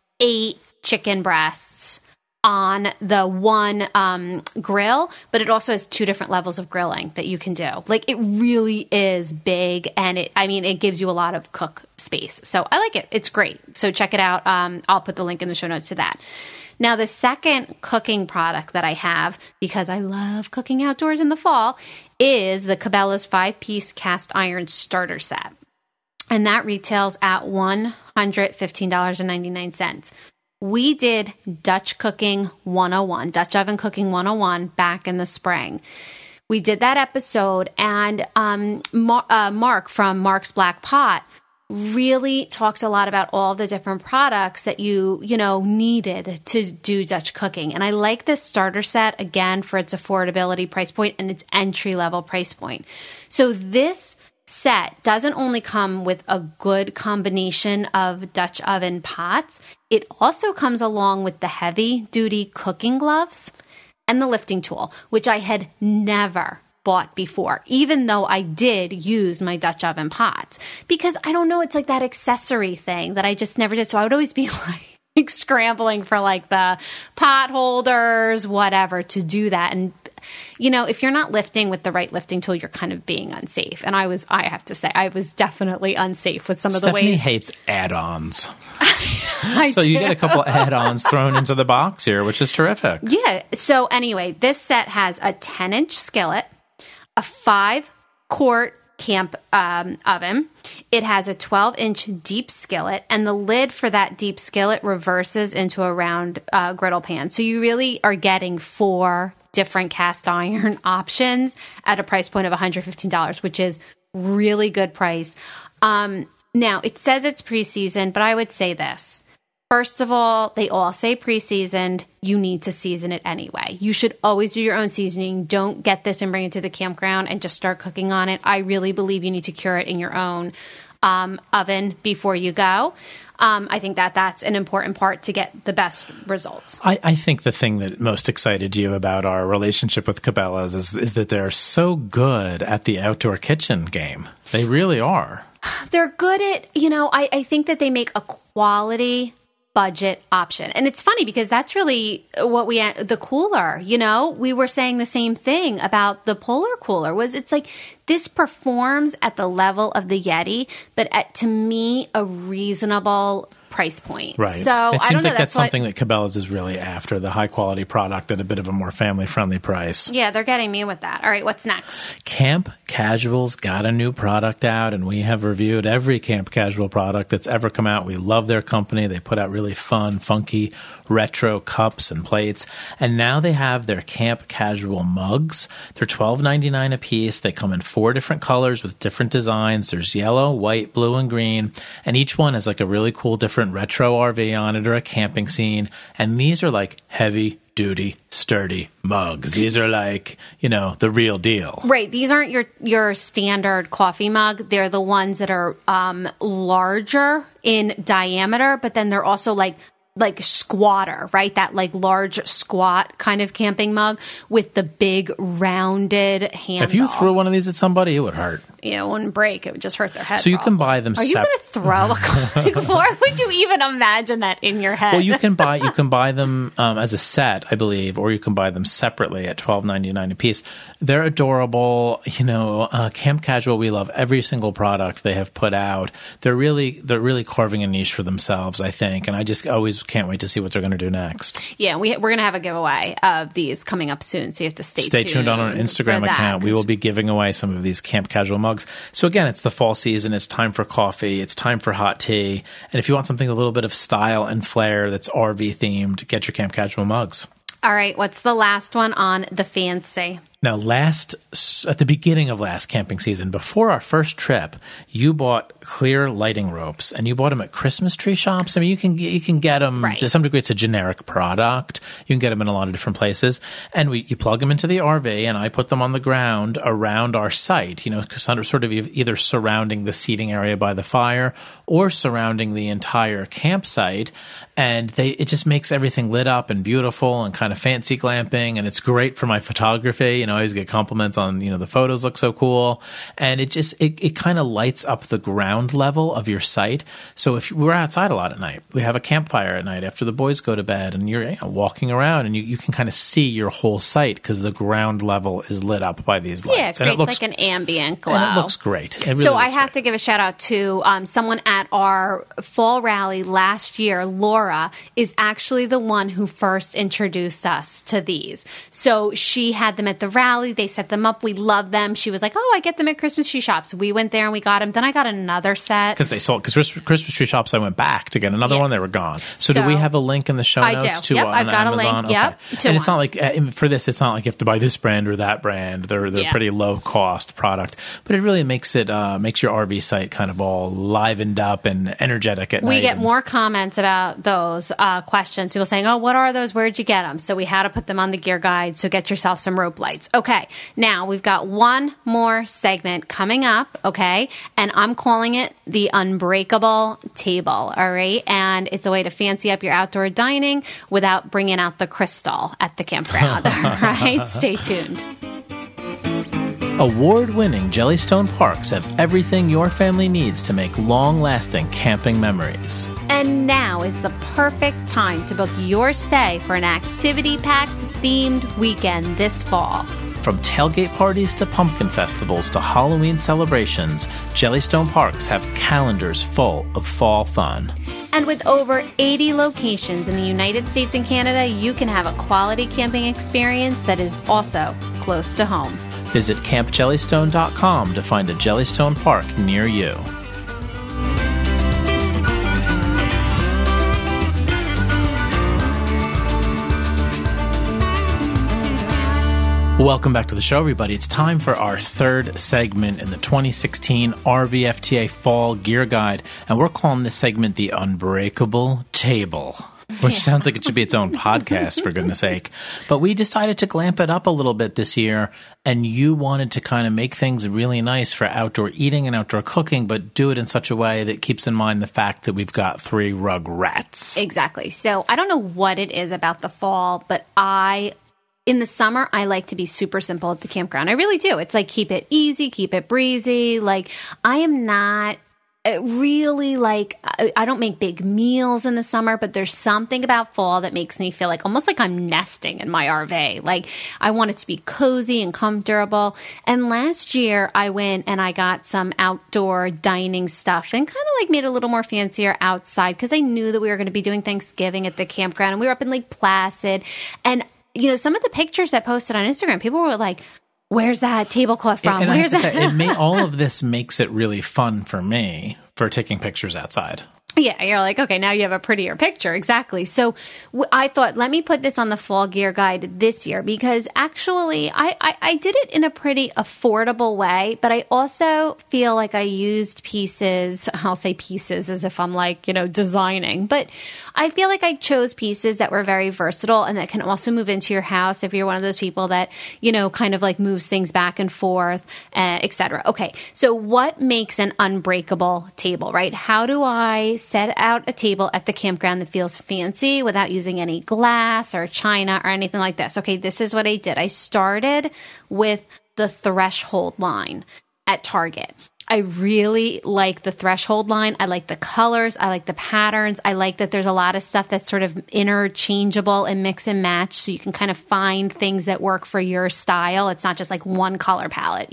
8 chicken breasts on the one grill, but it also has 2 different levels of grilling that you can do. Like it really is big, and it gives you a lot of cook space. So I like it. It's great. So check it out. I'll put the link in the show notes to that. Now, the second cooking product that I have, because I love cooking outdoors in the fall, is the Cabela's 5-piece cast iron starter set. And that retails at $115.99. We did Dutch Cooking 101, Dutch Oven Cooking 101 back in the spring. We did that episode, and Mark from Mark's Black Pot really talks a lot about all the different products that you needed to do Dutch cooking. And I like this starter set, again, for its affordability price point and its entry-level price point. So this set doesn't only come with a good combination of Dutch oven pots, it also comes along with the heavy-duty cooking gloves and the lifting tool, which I had never bought before, even though I did use my Dutch oven pots. Because I don't know, it's like that accessory thing that I just never did. So I would always be like scrambling for like the pot holders, whatever, to do that. And if you're not lifting with the right lifting tool, you're kind of being unsafe. And I have to say, I was definitely unsafe with some of the ways. Stephanie hates add-ons. You get a couple add-ons thrown into the box here, which is terrific. Yeah. So anyway, this set has a 10-inch skillet, a 5-quart camp oven. It has a 12-inch deep skillet, and the lid for that deep skillet reverses into a round griddle pan. So you really are getting 4 different cast iron options at a price point of $115, which is really good price. Now, it says it's pre-seasoned, but I would say this. First of all, they all say pre-seasoned. You need to season it anyway. You should always do your own seasoning. Don't get this and bring it to the campground and just start cooking on it. I really believe you need to cure it in your own oven before you go. I think that's an important part to get the best results. I think the thing that most excited you about our relationship with Cabela's is that they're so good at the outdoor kitchen game. They really are. They're good at, I think that they make a quality budget option. And it's funny because that's really what the cooler, we were saying the same thing about the Polar cooler it's like this performs at the level of the Yeti, but to me, a reasonable price point. Right. So it seems I don't know. Like that's something that Cabela's is really after, the high quality product at a bit of a more family friendly price. Yeah, they're getting me with that. All right, what's next? Camp Casual's got a new product out, and we have reviewed every Camp Casual product that's ever come out. We love their company. They put out really fun, funky, retro cups and plates. And now they have their Camp Casual mugs. They're $12.99 a piece. They come in 4 different colors with different designs. There's yellow, white, blue, and green. And each one has like a really cool different different retro RV on it or a camping scene. And these are like heavy duty, sturdy mugs. These are like, the real deal. Right. These aren't your standard coffee mug. They're the ones that are larger in diameter, but then they're also like squatter, right? That like large squat kind of camping mug with the big rounded handle. If you threw one of these at somebody, it would hurt. Yeah, it wouldn't break. It would just hurt their head. So you can buy them. Are you going to throw a comic? Why would you even imagine that in your head? Well, you can buy them as a set, I believe, or you can buy them separately at $12.99 a piece. They're adorable. Camp Casual, we love every single product they have put out. They're really carving a niche for themselves, I think, and I just always can't wait to see what they're going to do next. Yeah, we're going to have a giveaway of these coming up soon, so you have to stay tuned on our Instagram account. We will be giving away some of these Camp Casual mugs. So again, it's the fall season. It's time for coffee. It's time for hot tea. And if you want something a little bit of style and flair that's RV themed, get your Camp Casual mugs. All right, what's the last one on the fancy? Now, at the beginning of last camping season, before our first trip, you bought clear lighting ropes, and you bought them at Christmas tree shops. I mean, you can get them to some degree. It's a generic product. You can get them in a lot of different places, and you plug them into the RV, and I put them on the ground around our site. Sort of either surrounding the seating area by the fire or surrounding the entire campsite, and it just makes everything lit up and beautiful and kind of fancy glamping, and it's great for my photography. I always get compliments on, the photos look so cool. And it kind of lights up the ground level of your site. So if we're outside a lot at night, we have a campfire at night after the boys go to bed, and you're walking around, and you can kind of see your whole site because the ground level is lit up by these lights. Yeah, it creates like an ambient glow. And it looks great. So I have to give a shout out to someone at our fall rally last year. Laura is actually the one who first introduced us to these. So she had them at the rally. They set them up. We love them. She was like, I get them at Christmas tree shops. We went there and we got them. Then I got another set. Because they sold, because Christmas tree shops, I went back to get another one. They were gone. So do we have a link in the show notes to I've got Amazon? A link. Yep. Okay. And it's not like, for this, it's not like you have to buy this brand or that brand. They're pretty low cost product. But it really makes your RV site kind of all livened up and energetic at night. We get more comments about those questions. People saying, what are those? Where'd you get them? So we had to put them on the gear guide. So get yourself some rope lights. Okay, now we've got one more segment coming up, okay? And I'm calling it the Unbreakable Table, all right? And it's a way to fancy up your outdoor dining without bringing out the crystal at the campground, all right? Stay tuned. Award-winning Jellystone Parks have everything your family needs to make long-lasting camping memories. And now is the perfect time to book your stay for an activity-packed themed weekend this fall. From tailgate parties to pumpkin festivals to Halloween celebrations, Jellystone Parks have calendars full of fall fun. And with over 80 locations in the United States and Canada, you can have a quality camping experience that is also close to home. Visit CampJellystone.com to find a Jellystone Park near you. Welcome back to the show, everybody. It's time for our third segment in the 2016 RVFTA Fall Gear Guide, and we're calling this segment the Unbreakable Table, which sounds like it should be its own podcast, for goodness sake. But we decided to glamp it up a little bit this year, and you wanted to kind of make things really nice for outdoor eating and outdoor cooking, but do it in such a way that keeps in mind the fact that we've got 3 rug rats. Exactly. So I don't know what it is about the fall, but in the summer, I like to be super simple at the campground. I really do. It's like keep it easy, keep it breezy. Like I am not really like, I don't make big meals in the summer, but there's something about fall that makes me feel like almost like I'm nesting in my RV. Like I want it to be cozy and comfortable. And last year I went and I got some outdoor dining stuff and kind of like made it a little more fancier outside because I knew that we were going to be doing Thanksgiving at the campground and we were up in Lake Placid. And some of the pictures I posted on Instagram, people were like, where's that tablecloth from? Where's that? All of this makes it really fun for me for taking pictures outside. Yeah, you're like, okay, now you have a prettier picture. Exactly. So I thought, let me put this on the fall gear guide this year because actually I did it in a pretty affordable way, but I also feel like I used pieces, I'll say pieces as if I'm like, designing, but I feel like I chose pieces that were very versatile and that can also move into your house if you're one of those people that, kind of like moves things back and forth, etc. Okay, so what makes an unbreakable table, right? How do I set out a table at the campground that feels fancy without using any glass or china or anything like this? Okay, this is what I did. I started with the Threshold line at Target. I really like the Threshold line. I like the colors. I like the patterns. I like that there's a lot of stuff that's sort of interchangeable and mix and match. So you can kind of find things that work for your style. It's not just like one color palette,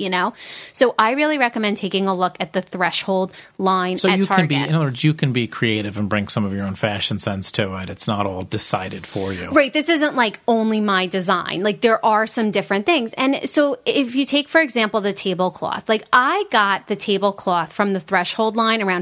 So I really recommend taking a look at the Threshold line at Target. Can be, in other words, you can be creative and bring some of your own fashion sense to it. It's not all decided for you. Right. This isn't like only my design. Like there are some different things. And so if you take, for example, the tablecloth, like I got the tablecloth from the Threshold line around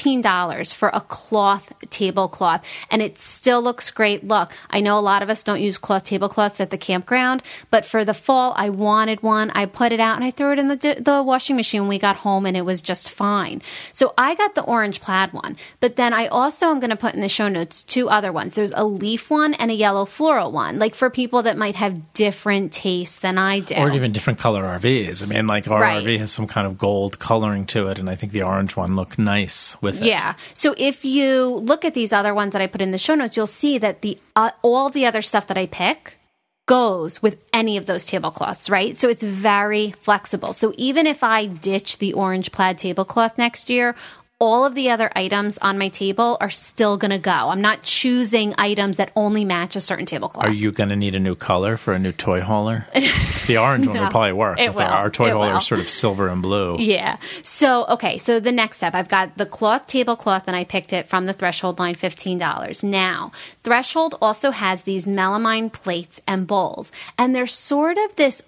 $15 for a cloth tablecloth, and it still looks great. Look, I know a lot of us don't use cloth tablecloths at the campground, but for the fall, I wanted one. I put it out and I threw it in the washing machine when we got home, and it was just fine. So I got the orange plaid one, but then I also am going to put in the show notes 2 other ones. There's a leaf one and a yellow floral one, like for people that might have different tastes than I do. Or even different color RVs. I mean, like our Right. RV has some kind of gold coloring to it, and I think the orange one looked nice with it. Yeah. So if you look at these other ones that I put in the show notes, you'll see that the all the other stuff that I pick goes with any of those tablecloths, right? So it's very flexible. So even if I ditch the orange plaid tablecloth next year, all of the other items on my table are still going to go. I'm not choosing items that only match a certain tablecloth. Are you going to need a new color for a new toy hauler? The orange one will probably work. It will. Our toy It hauler will. is sort of silver and blue. Yeah. So, okay. So the next step, I've got the cloth tablecloth and I picked it from the Threshold line, $15. Now, Threshold also has these melamine plates and bowls, and they're sort of this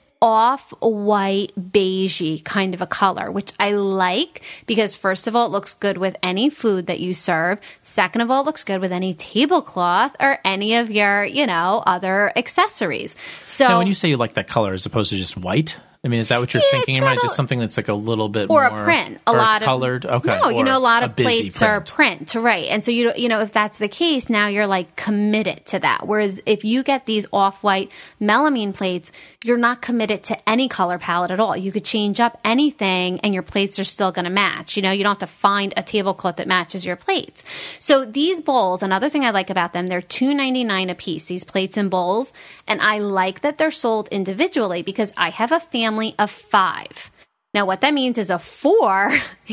off-white beigey kind of a color, which I like because first of all, it looks good with any food that you serve. Second of all, it looks good with any tablecloth or any of your, other accessories. So Now, when you say you like that color as opposed to just white, I mean, is that what you're thinking? it's Am I got just something that's like a little bit or more a print, a lot of colored? Okay, no, a lot of busy plates are print, right? And so if that's the case, now you're like committed to that. Whereas if you get these off-white melamine plates, you're not committed to any color palette at all. You could change up anything, and your plates are still going to match. You don't have to find a tablecloth that matches your plates. So these bowls, another thing I like about them, they're $2.99 a piece. These plates and bowls, and I like that they're sold individually because I have a family of 5. Now, what that means is a 4,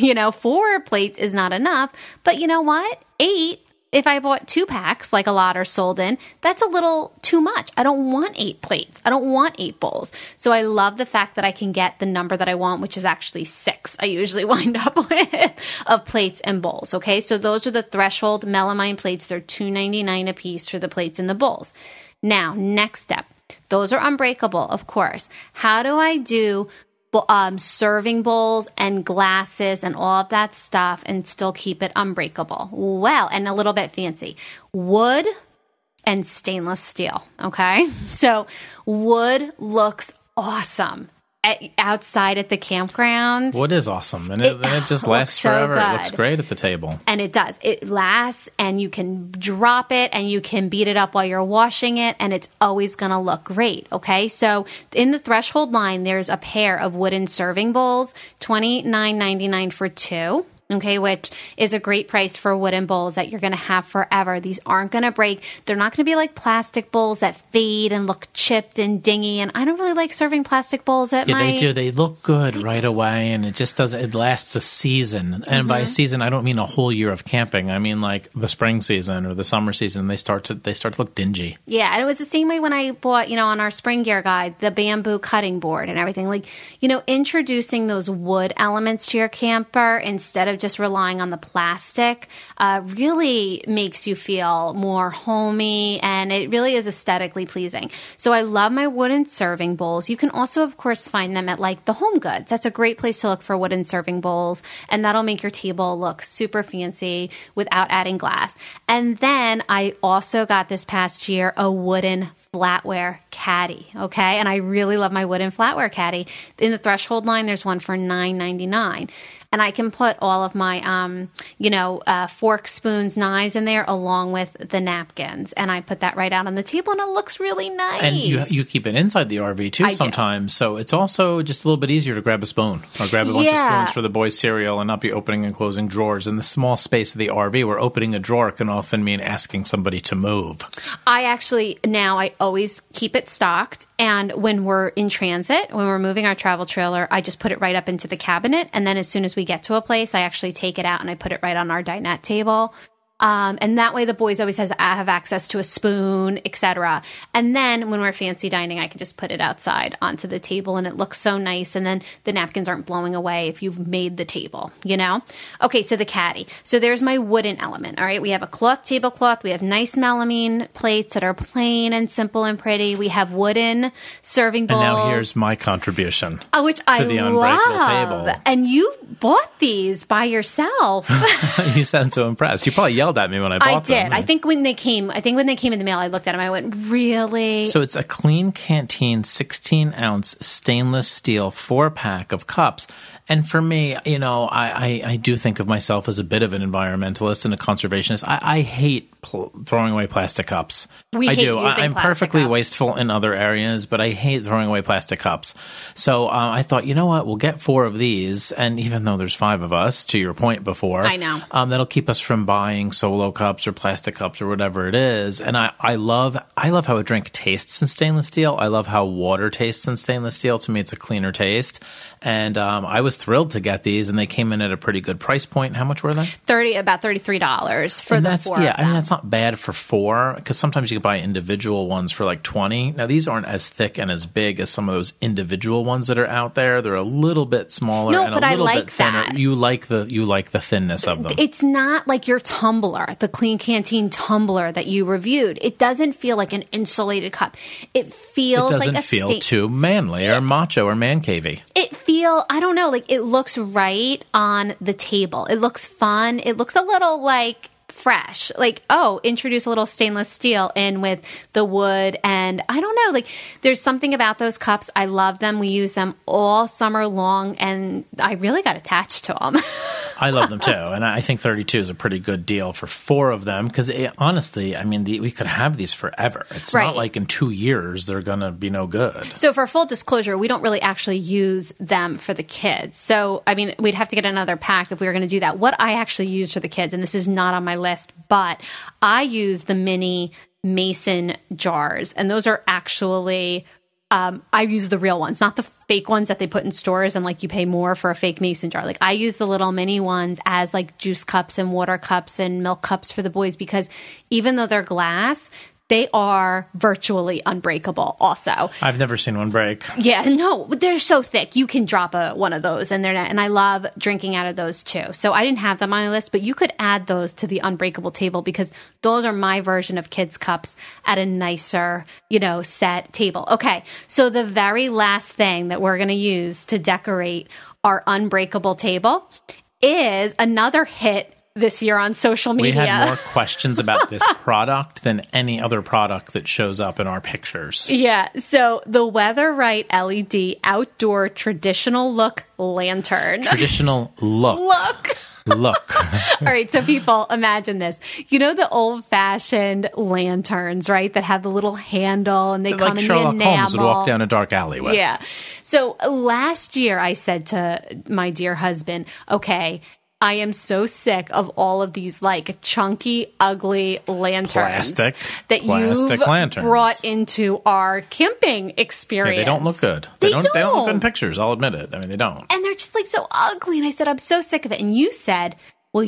4 plates is not enough. But you know what? 8, if I bought 2 packs, like a lot are sold in, that's a little too much. I don't want 8 plates. I don't want 8 bowls. So I love the fact that I can get the number that I want, which is actually 6. I usually wind up with of plates and bowls. Okay, so those are the Threshold melamine plates. They're $2.99 a piece for the plates and the bowls. Now, next step. Those are unbreakable, of course. How do I do serving bowls and glasses and all of that stuff and still keep it unbreakable? Well, and a little bit fancy. Wood and stainless steel, okay? So wood looks awesome outside at the campground. Wood is awesome, and it just lasts so forever. good. It looks great at the table. And it does. It lasts, and you can drop it, and you can beat it up while you're washing it, and it's always going to look great, okay? So in the Threshold line, there's a pair of wooden serving bowls, $29.99 for 2. Okay, which is a great price for wooden bowls that you're going to have forever. These aren't going to break. They're not going to be like plastic bowls that fade and look chipped and dingy. And I don't really like serving plastic bowls at my... Yeah, they do. They look good right away, and it just doesn't... It lasts a season. And by a season, I don't mean a whole year of camping. I mean like the spring season or the summer season. They start to look dingy. Yeah, and it was the same way when I bought, on our spring gear guide, the bamboo cutting board and everything. Like, introducing those wood elements to your camper instead of of just relying on the plastic really makes you feel more homey, and it really is aesthetically pleasing. So I love my wooden serving bowls. You can also, of course, find them at like the Home Goods. That's a great place to look for wooden serving bowls, and that'll make your table look super fancy without adding glass. And then I also got this past year a wooden flatware caddy, okay? And I really love my wooden flatware caddy. In the Threshold line, there's one for $9.99. And I can put all of my, forks, spoons, knives in there along with the napkins. And I put that right out on the table, and it looks really nice. And you keep it inside the RV, too, sometimes. So it's also just a little bit easier to grab a spoon or grab a bunch of spoons for the boys' cereal and not be opening and closing drawers. In the small space of the RV, where opening a drawer can often mean asking somebody to move. I always keep it stocked. And when we're in transit, when we're moving our travel trailer, I just put it right up into the cabinet. And then as soon as we get to a place, I actually take it out and I put it right on our dinette table. And that way the boys always have access to a spoon, etc. And then when we're fancy dining, I can just put it outside onto the table, and it looks so nice. And then the napkins aren't blowing away if you've made the table, you know? Okay, so the caddy. So there's my wooden element, all right? We have a cloth tablecloth. We have nice melamine plates that are plain and simple and pretty. We have wooden serving bowls. And now here's my contribution which I to the Unbreakable table. And you bought these by yourself. You sound so impressed. You probably yelled at me when I bought them. I did. I think when they came in the mail, I looked at them. I went, really? So it's a Clean Canteen 16-ounce stainless steel 4-pack of cups. And for me, I do think of myself as a bit of an environmentalist and a conservationist. I hate throwing away plastic cups. I'm perfectly cups. Wasteful in other areas, but I hate throwing away plastic cups. So I thought, you know what? We'll get 4 of these. And even though there's 5 of us, to your point before, I know. That'll keep us from buying solo cups or plastic cups or whatever it is. And I love how a drink tastes in stainless steel. I love how water tastes in stainless steel. To me, it's a cleaner taste. And I was thrilled to get these, and they came in at a pretty good price point. How much were they? About $33 for the 4 of them. I mean, that's not bad for 4, because sometimes you can buy individual ones for like $20. Now, these aren't as thick and as big as some of those individual ones that are out there. They're a little bit smaller and a little bit thinner. That. You like the thinness of them. It's not like your tumbler, the Clean Canteen tumbler that you reviewed. It doesn't feel like an insulated cup. It feels like a doesn't feel too manly or macho or man-cavey. I don't know, like it looks right on the table. It looks fun. It looks a little like fresh, like, introduce a little stainless steel in with the wood. And I don't know, like there's something about those cups. I love them. We use them all summer long, and I really got attached to them. I love them too. And I think 32 is a pretty good deal for 4 of them, because honestly, I mean, we could have these forever. It's not like in 2 years they're going to be no good. So for full disclosure, we don't really actually use them for the kids. So, I mean, we'd have to get another pack if we were going to do that. What I actually use for the kids, and this is not on my list, but I use the mini mason jars, and those are actually I use the real ones, not the fake ones that they put in stores and like you pay more for a fake mason jar. Like I use the little mini ones as like juice cups and water cups and milk cups for the boys, because even though they're glass, they are virtually unbreakable also. I've never seen one break. Yeah, no, they're so thick. You can drop one of those and they're not, and I love drinking out of those too. So I didn't have them on my list, but you could add those to the unbreakable table, because those are my version of kids' cups at a nicer, set table. Okay, so the very last thing that we're going to use to decorate our unbreakable table is another hit this year on social media. We had more questions about this product than any other product that shows up in our pictures. Yeah. So the Weather-Right LED outdoor traditional look lantern. Traditional look. Look. All right. So people, imagine this. You know the old-fashioned lanterns, right? That have the little handle and they're come like in Sherlock the enamel. Holmes would walk down a dark alley with. Yeah. So last year I said to my dear husband, okay, I am so sick of all of these like chunky, ugly lanterns that you've brought into our camping experience. Yeah, they don't look good. They don't look good in pictures. I'll admit it. I mean, they don't. And they're just like so ugly. And I said, I'm so sick of it. And you said, well,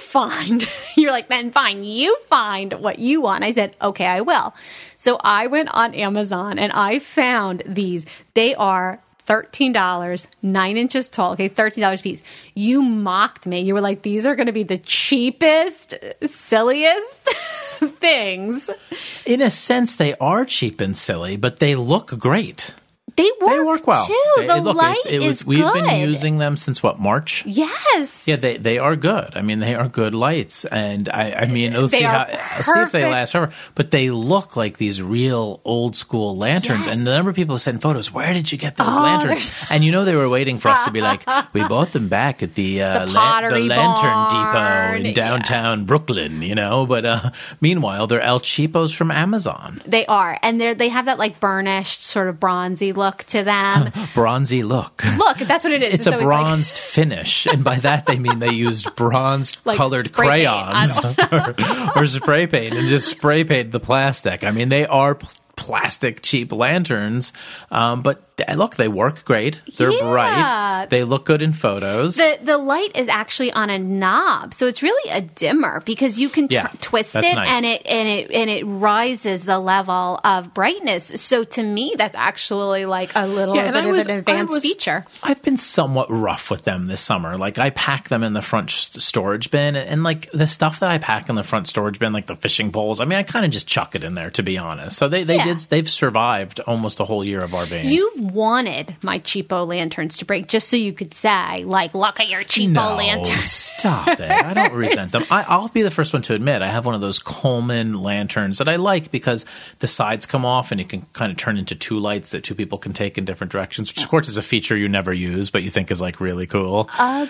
you're like, then fine, you find what you want. I said, okay, I will. So I went on Amazon and I found these. They are $13, 9 inches tall. Okay, $13 a piece. You mocked me. You were like, these are going to be the cheapest, silliest things. In a sense, they are cheap and silly, but they look great. They work well. too. The light is we've good. been using them since what, March? Yes. Yeah, they are good. I mean, they are good lights, and I mean, we'll see if they last forever. But they look like these real old school lanterns. Yes. And the number of people sent photos. Where did you get those lanterns? And they were waiting for us to be like, we bought them back at the Pottery Lantern Barn. Depot in downtown Brooklyn. But meanwhile, they're El Cheapos from Amazon. They are, and they have that like burnished, sort of bronzy look to them. Bronzy look. Look, that's what it is. It's a bronzed finish, and by that they mean they used bronzed colored crayons or spray paint, and just spray painted the plastic. I mean, they are plastic cheap lanterns, but look, they work great. They're bright. They look good in photos. The light is actually on a knob, so it's really a dimmer because you can twist it, nice. and it rises the level of brightness. So to me, that's actually like a little bit of an advanced feature. I've been somewhat rough with them this summer. Like I pack them in the front storage bin, and like the stuff that I pack in the front storage bin, like the fishing poles. I mean, I kind of just chuck it in there, to be honest. So they've survived almost a whole year of RVing. You've wanted my cheapo lanterns to break just so you could say, like, look at your cheapo lantern. Stop it. I don't resent them. I'll be the first one to admit I have one of those Coleman lanterns that I like because the sides come off and it can kind of turn into two lights that two people can take in different directions, which of course is a feature you never use, but you think is like really cool.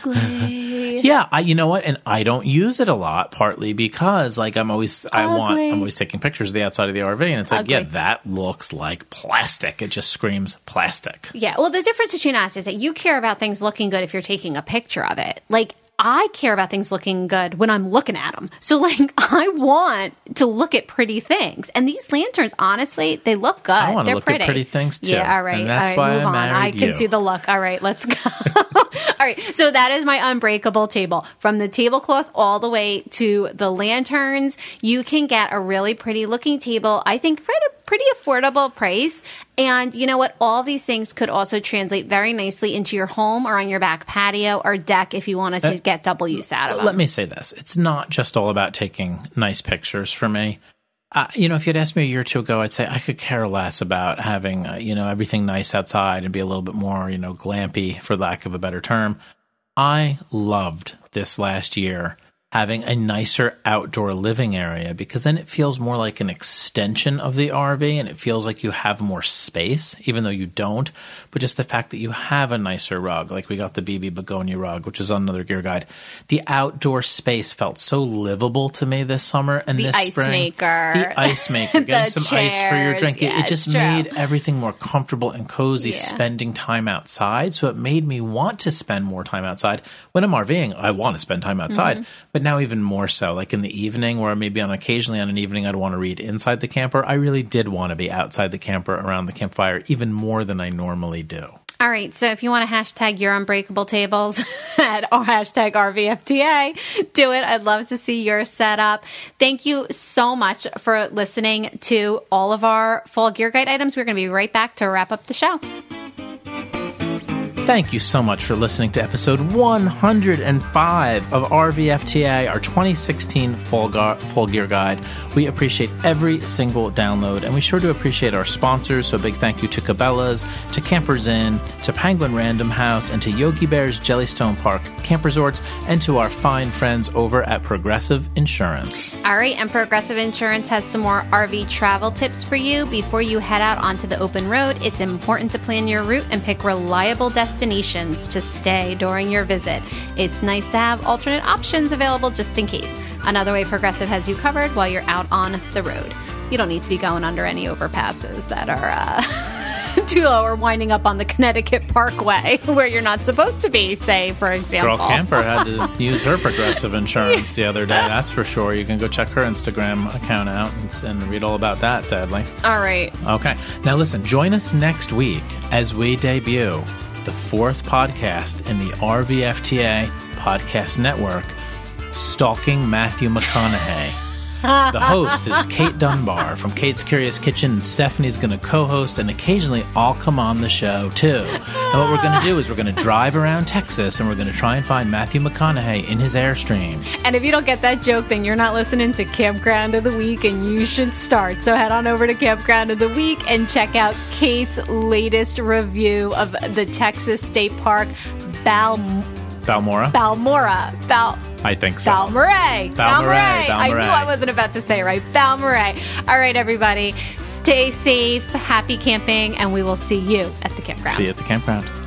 Ugly. Yeah, you know what? And I don't use it a lot, partly because like I'm always taking pictures of the outside of the RV, and it's like, that looks like plastic. It just screams plastic. Yeah, well, the difference between us is that you care about things looking good if you're taking a picture of it. Like, I care about things looking good when I'm looking at them. So, like, I want to look at pretty things. And these lanterns, honestly, they look good. I want to They're look pretty. at pretty things, too. Yeah, all right. And that's all right, why move on. I can see the look. All right, let's go. All right, so that is my unbreakable table. From the tablecloth all the way to the lanterns, you can get a really pretty looking table, I think, for a pretty affordable price. And you know what? All these things could also translate very nicely into your home or on your back patio or deck if you wanted to get double use out of them. Let me say this. It's not just all about taking nice pictures for me. If you'd asked me a year or two ago, I'd say I could care less about having, everything nice outside and be a little bit more, glampy, for lack of a better term. I loved this last year having a nicer outdoor living area, because then it feels more like an extension of the RV and it feels like you have more space, even though you don't. But just the fact that you have a nicer rug, like we got the BB Begonia rug, which is on another gear guide. The outdoor space felt so livable to me this summer and this spring. The ice maker, getting some chairs, ice for your drink. Yeah, it just made everything more comfortable and cozy, spending time outside. So it made me want to spend more time outside. When I'm RVing, I want to spend time outside, but now even more so, like in the evening, where maybe occasionally on an evening I'd want to read inside the camper. I really did want to be outside the camper around the campfire even more than I normally do. All right, so if you want to hashtag your unbreakable tables at or hashtag RVFTA, do it. I'd love to see your setup. Thank you so much for listening to all of our fall gear guide items. We're going to be right back to wrap up the show. Thank you so much for listening to episode 105 of RVFTA, our 2016 Fall Gear Guide. We appreciate every single download, and we sure do appreciate our sponsors. So a big thank you to Cabela's, to Campers Inn, to Penguin Random House, and to Yogi Bear's Jellystone Park Camp Resorts, and to our fine friends over at Progressive Insurance. All right, and Progressive Insurance has some more RV travel tips for you. Before you head out onto the open road, it's important to plan your route and pick reliable destinations to stay during your visit. It's nice to have alternate options available just in case. Another way Progressive has you covered while you're out on the road. You don't need to be going under any overpasses that are too low or winding up on the Connecticut Parkway where you're not supposed to be, say, for example. Girl Camper had to use her Progressive Insurance the other day, that's for sure. You can go check her Instagram account out and read all about that, sadly. All right. Okay. Now listen, join us next week as we debut the fourth podcast in the RVFTA podcast network, Stalking Matthew McConaughey. The host is Kate Dunbar from Kate's Curious Kitchen, and Stephanie's going to co-host, and occasionally I'll come on the show too. And what we're going to do is we're going to drive around Texas, and we're going to try and find Matthew McConaughey in his Airstream. And if you don't get that joke, then you're not listening to Campground of the Week, and you should start. So head on over to Campground of the Week and check out Kate's latest review of the Texas State Park Balmorra? I think so. Balmorra. I knew I wasn't about to say it right. Balmorra. All right, everybody. Stay safe. Happy camping. And we will see you at the campground. See you at the campground.